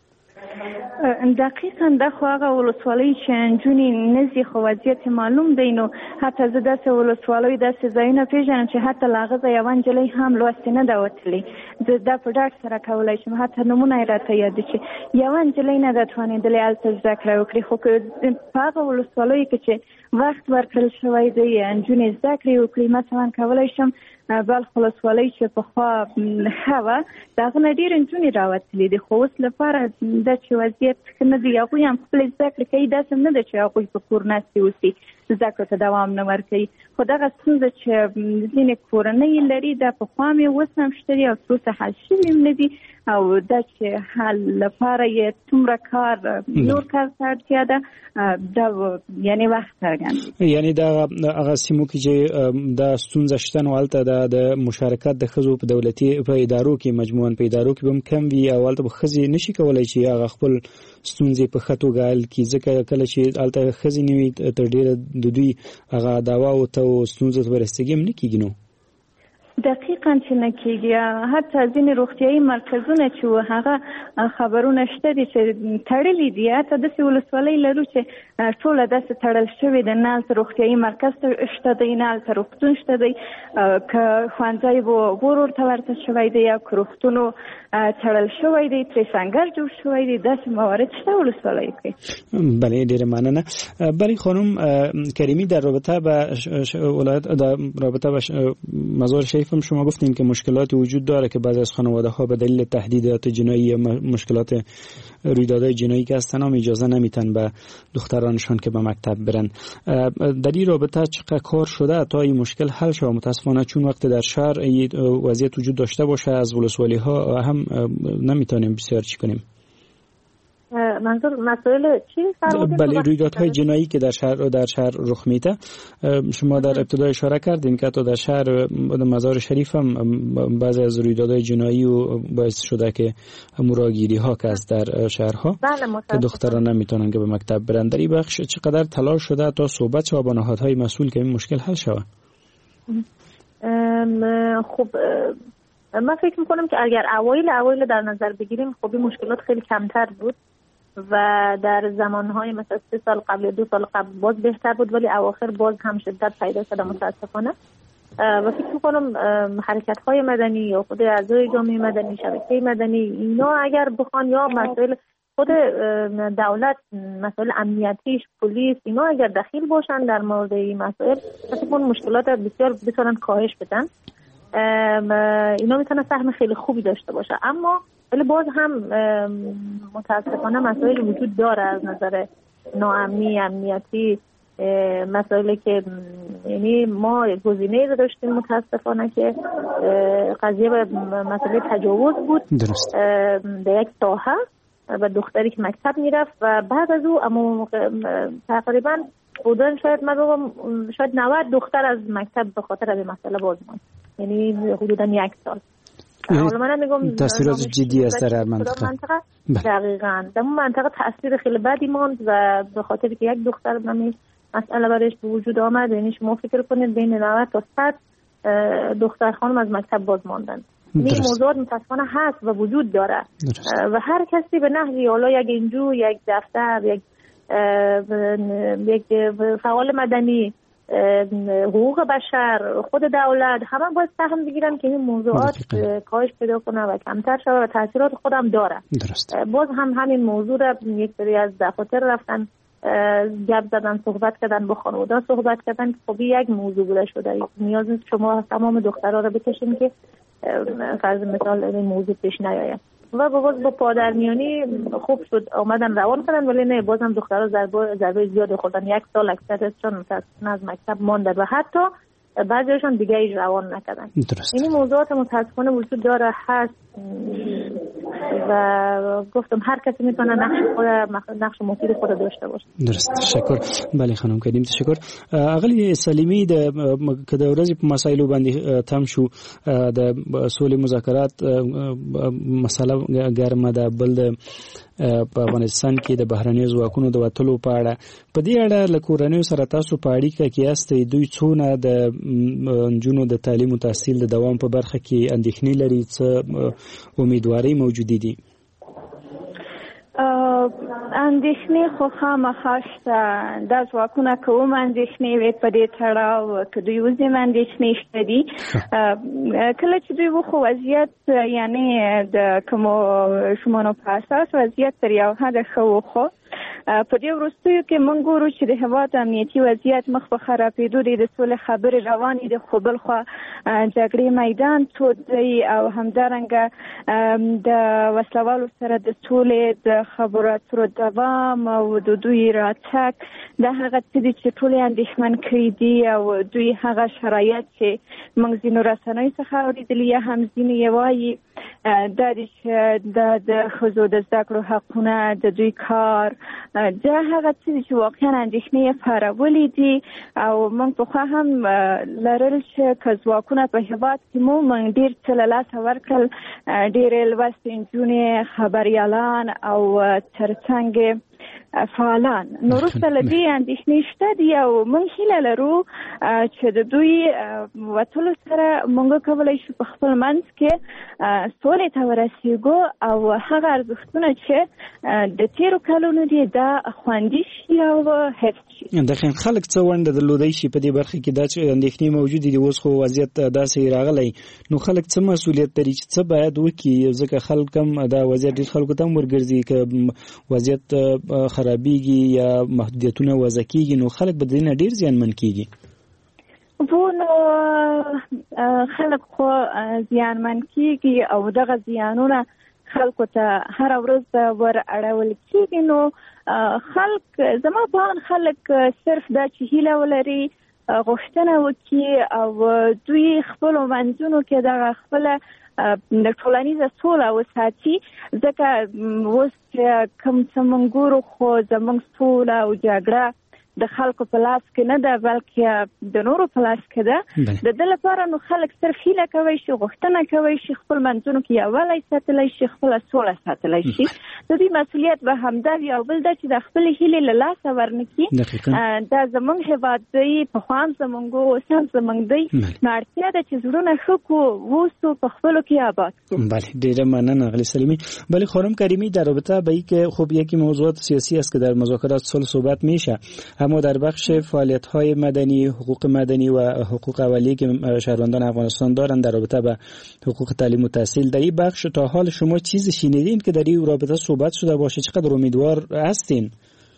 دقیقاً دا خو هغه ولسوالۍ چې نجونې نه ځي خو وضعیت معلوم دی نو حتی زه داسې ولسوالیو داسې ځایونه پېژنم چې حتی له هغه ځایه یوه نجلۍ هم لوستې نه ده وتلې. زه دا په ډاډ سره کولی شم حتی نومونه یې راته یاد دي چې یوه نجلۍ نه ده توانېدلې هلته زده کړه وکړي خو که په هغه ولسوالیو کې چې وخت ورکړل شوی دی نجونې زده کړې وکړي مثلا کولی شم بلخ ولسوالۍ چې پخوا ښه وه د هغه نه ډېرې نجونې راوتلې دي خو اوس لپاره دا چې وضعیت ښه نه دی هغوی هم خپلې زده کړې کوي داسې هم نه ده چې هغوی په کور ناستې اوسي زده کړو ته دوام نه ورکوي خو دغه ستونزه چې ځینې کورنۍ لري دا پخوا مې اوس هم شته دي او تر اوسه حل شوي هم نه دي او دا چې حل لپاره یې څومره کار نور کار ته اړتیا ده دا یعنی وخت څرګندوي. یعنی دا هغه سیمو کې چې دا ستونزه شته نو هلته د مشارکت د ښځو په دولتي په ادارو کې مجموعاً په ادارو کې به هم کم وي او هلته به ښځې نشي کولی چې هغه خپل ستونزې په ښه توګه حل کړي ځکه کله چې هلته ښځې نه وي تر ډېره د دوی هغه دعواو ته او ستونزو ته برسېږي هم نه کېږي. نو دقیقاً چې نه کېږي حتی ځینې روغتیایي مرکزونه چې هغه خبرونه شته دي چې تړلي دي حتی داسې ولسوالۍ لرو چې ټوله داسې تړل شوي دي نه هلته روغتیایي مرکز شته دی نه هلته روغتون شته دی که ښوونځی به ور ورته ورته شوی دی یا که روغتون تړل شوی دی ترې سنګر جوړ شوی دی داسې موارد شته ولسوالیو کې. بله ډېره مننه. بله خانم کریمی در رابطه با ولایت در رابطه با مزار شریف هم شما گفتین که مشکلات وجود داره که بعضی از خانواده ها به دلیل تهدیدات جنایی یا مشکلات رویدادهای جنایی که هستن هم اجازه نمیتن به دخترانشان که به مکتب برن. در این رابطه چقدر کار شده تا این مشکل حل شود؟ متاسفانه چون وقت در شهر وضعیت وجود داشته باشه از ولسوالی ها هم نمیتونیم بسیار چی کنیم. منظور مسائل چی؟ بله رویدادهای جنایی که در شهر در شهر رخ میده شما در ابتدا اشاره کردین که تا در شهر مزار شریف هم بعضی از رویدادهای جنایی و باعث شده که مراگیری ها که از در شهرها بله که دختران نمیتونن که به مکتب برن در این بخش چقدر تلاش شده تا صحبت شود با نهادهای مسئول که این مشکل حل شود؟ خب من فکر میکنم که اگر اوایل اوایل در نظر بگیریم خب این مشکلات خیلی کمتر بود و در زمانهای مثلا سه سال قبل دو سال قبل باز بهتر بود ولی اواخر باز هم شدت پیدا شده متاسفانه و فکر میکنم حرکت های مدنی یا خود اعضای جامعه مدنی شبکه مدنی اینا اگر بخوان یا مسائل خود دولت مسائل امنیتیش پلیس اینا اگر دخیل باشن در مورد این مسائل فکر کنم مشکلات بسیار بتونن کاهش بدن اینا میتونه سهم خیلی خوبی داشته باشه اما ولی باز هم متاسفانه مسائل وجود داره از نظر ناامنی امنیتی مسائلی که یعنی ما گزینه‌ای داشتیم متاسفانه که قضیه به مسئله تجاوز بود درست به یک ساحه و دختری که مکتب میرفت و بعد از او اما تقریبا بودن شاید من بگم شاید نود دختر از مکتب به خاطر به مسئله باز ماند یعنی حدودا یک سال حالا من میگم تاثیرات جدی است در منطقه دقیقاً در اون منطقه تاثیر خیلی بدی ماند و به خاطر که یک دختر نمی مسئله برایش به وجود آمد یعنی شما فکر کنید بین نود تا صد دختر خانم از مکتب باز ماندن این موضوع متاسفانه هست و وجود داره و هر کسی به نحوی حالا یک انجو یک دفتر یک یک فعال مدنی حقوق بشر خود دولت همه باید سهم بگیرن که این موضوعات کاهش پیدا کنه و کمتر شود و تاثیرات خودم داره درست. باز هم همین موضوع را یک سری از دفاتر رفتن گپ زدن صحبت کردن با خانواده صحبت کردن که خب یک موضوع بوده شده نیاز نیست شما تمام دخترها را بکشین که فرض مثال این موضوع پیش نیاید و باز با پادرمیانی خوب شد آمدن روان کردن، ولی نه بازم دخترها ضربه ضربه زیاد خوردن. یک سال اکثرشون متاسفانه از مکتب ماندن و حتی بعضیشون دیگه ایش روان نکردن. این موضوعات متاسفانه وجود داره هست و گفتم هر کسی میتونه نقش خود نقش مفید خود داشته باشه. درست. تشکر. بله خانم کریم تشکر. اغلی سلیمی د کده ورځې په مسایلو باندې تم شو د سولې مذاکرات مسله ګرمه ده، بل د په افغانستان کې د بهرنیو ځواکونو د وټلو په اړه په دې اړه له کورنیو سره تاسو په اړیکه کې یاستئ، دوی څونه د نجونو د تعلیم او تحصیل د دوام په برخه کې اندېښنې لري، څه امیدواري موجودې دي؟ اندېښنې خو خامخا شته، دا ځواکونه که هم اندېښنې وي په دې تړاو که دوی اوس هم اندېښنې شته دي. کله چې دوی وخو وضعیت یعنې د کومو شمونو په اساس وضعیت تر یو حده ښه وخو، په دې وروستیو کې موږ ګورو چې د هېواد امنیتي وضعیت مخ په خرابېدو دی، د سولې خبرې روانې دي، خو بل خوا جګړې میدان تود دی او همدارنګه د وسلوالو سره د سولې د خبرو اترو دوام او د دوی راتګ دا هغه څه دي چې ټول یې اندېښمن کړي دي او دوی هغه شرایط چې موږ ځینو رسنیو څخه اورېدلي یا هم ځینې یې وایي دا دي چې د ښځو د زده کړو حقونه، د دوی کار، دا هغه څه دي چې واقعا اندېښنې یې پارولې دي او موږ پخوا هم لرل چې که ځواکونه په هېواد کې مو موږ ډېر څه له لاسه ورکړل، ډېرې لوستې نجونې، خبریالان او ترڅنګ فعالان. نو وروسته له دې اندېښنې شته دي او موږ هیله لرو چې د دوی وتلو سره موږ کولی شو په خپل منځ کې سولې ته ورسېږو او هغه ارزښتونه چې د تېرو کلونو دي دا خوندي شي او حفظ شي. دقیقاً خلک څه ونډه درلودی شي په دې برخه کې؟ دا چې اندېښنې موجودې دي، اوس خو وضعیت داسې راغلی، نو خلک څه مسؤلیت لري چې څه باید وکړي؟ ځکه خلک هم دا وضعیت ډېر خلکو ته هم ورګرځي که وضعیت خرابېږي یا محدودیتونه وضع کېږي نو خلک به د دې نه ډېر زیانمن کېږي. وو نو خلک خو زیانمن کېږي او دغه زیانونه خلکو ته هره ورځ ور اړول کېږي. نو خلک زما په اند خلک صرف دا چې هیله ولري، غوښتنه وکړي او دوی خپلو منځونو کې دغه خپله د ټولنیزه سوله وساتي، ځکه اوس کوم څه موږ ګورو خو زموږ سوله او جګړه د خلکو په لاس کې نه ده بلکې د نورو په لاس کې ده. د دې لپاره نو خلک صرف هیله کوي شي، غوښتنه کوي شي خپل منځونو کې یووالی ساتلی شي، خپله سوله ساتلی شي. د دې مسؤلیت به همدا وي او بل دا چې د خپلې هیلې له لاسه ورنکړي. دا زموږ هېواد دی، پخوا هم زموږ و، اوس هم زموږ دی. نو اړتیا ده چې زړونه ښه کړو، واوسو په خپلو کې آباد کړو. بله ډیره مننه آقای سلیمی. بله خانم کریمی، در رابطه با اینکه خب یکی موضوعات سیاسی است که در مذاکرات صلح صحبت میشه، اما در بخش فعالیت‌های مدنی، حقوق مدنی و حقوق اولیه که شهروندان افغانستان دارند در رابطه با حقوق تعلیم و تحصیل، در این بخش تا حال شما چیزی شنیدین که در این رابطه صحبت شده باشه؟ چقدر امیدوار هستین؟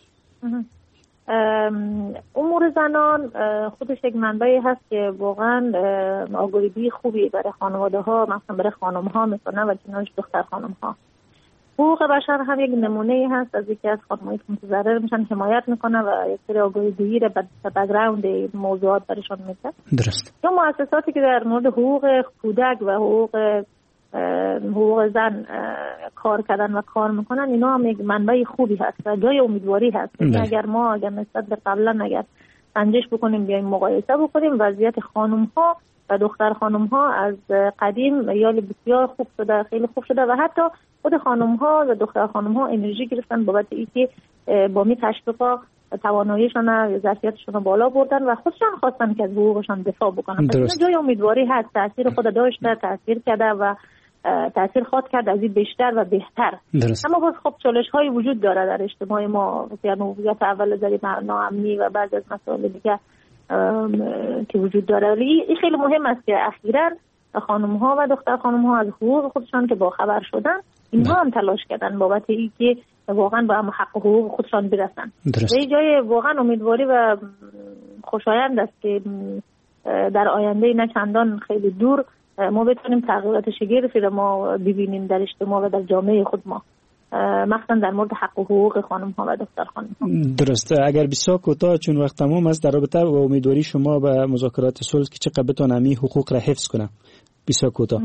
امور زنان خودش یک منبعی هست که واقعا آگاهی خوبی برای خانواده ها، مثلا برای خانم ها میکنه و جناش دختر خانم ها. حقوق بشر هم یک نمونه هست از یکی از خانم‌هایی که متضرر میشن حمایت میکنه و یک سری آگاهی‌دهی را به بک‌گراند موضوعات برشان میده. درست. یا مؤسساتی که در مورد حقوق کودک و حقوق حقوق زن کار کردن و کار میکنن، اینا هم یک منبع خوبی هست و جای امیدواری هست. اگر ما اگر نسبت به قبلا اگر سنجش بکنیم، بیایم مقایسه بکنیم، وضعیت خانم ها و دختر خانم ها از قدیم یا بسیار خوب شده، خیلی خوب شده و حتی خود خانم ها و دختر خانم ها انرژی گرفتن بابت اینکه با می تشویقا تواناییشان، ظرفیتشون بالا بردن و خودشان خواستن که از حقوقشان دفاع بکنن. پس جای امیدواری هست، تاثیر خود داشته، تاثیر کرده و تاثیر خواهد کرد از این بیشتر و بهتر. درست. اما باز خب چالش های وجود داره در اجتماع ما، یعنی موضوعات اول زری ناامنی و بعضی از مسائل دیگه که وجود داره. ولی این خیلی مهم است که اخیراً خانم ها و دختر خانم ها از حقوق خودشان که با خبر شدن، اینها هم تلاش کردن بابت اینکه واقعا با هم حق حقوق خودشان برسن. یه جای واقعا امیدواری و خوشایند است که در آینده نه چندان خیلی دور ما بتونیم تغییرات شگرفی را ما ببینیم در اجتماع و در جامعه خود ما، مخصوصا در مورد حق و حقوق خانم ها و دختر خانم ها. درسته. اگر بسیار کوتاه چون وقت تمام است در رابطه با امیدواری شما به مذاکرات صلح که چقدر بتونه همین حقوق را حفظ کنه، بسیار کوتاه.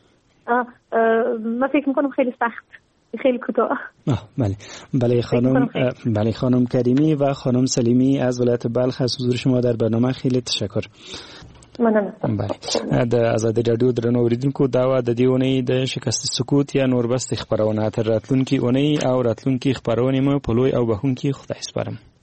من فکر میکنم خیلی سخت، خیلی کوتاه. بله بله خانم بله خانم کریمی و خانم سلیمی از ولایت بلخ از حضور شما در برنامه خیلی تشکر. مننه. بله د آزادي رادیو درنو اوریدونکو دا و د دې اونۍ د شکست سکوت یا نوربست خبرونه تر راتلونکي اونۍ او راتلونکي خبرونه مو په لوی او بهونکي خدای سپارم.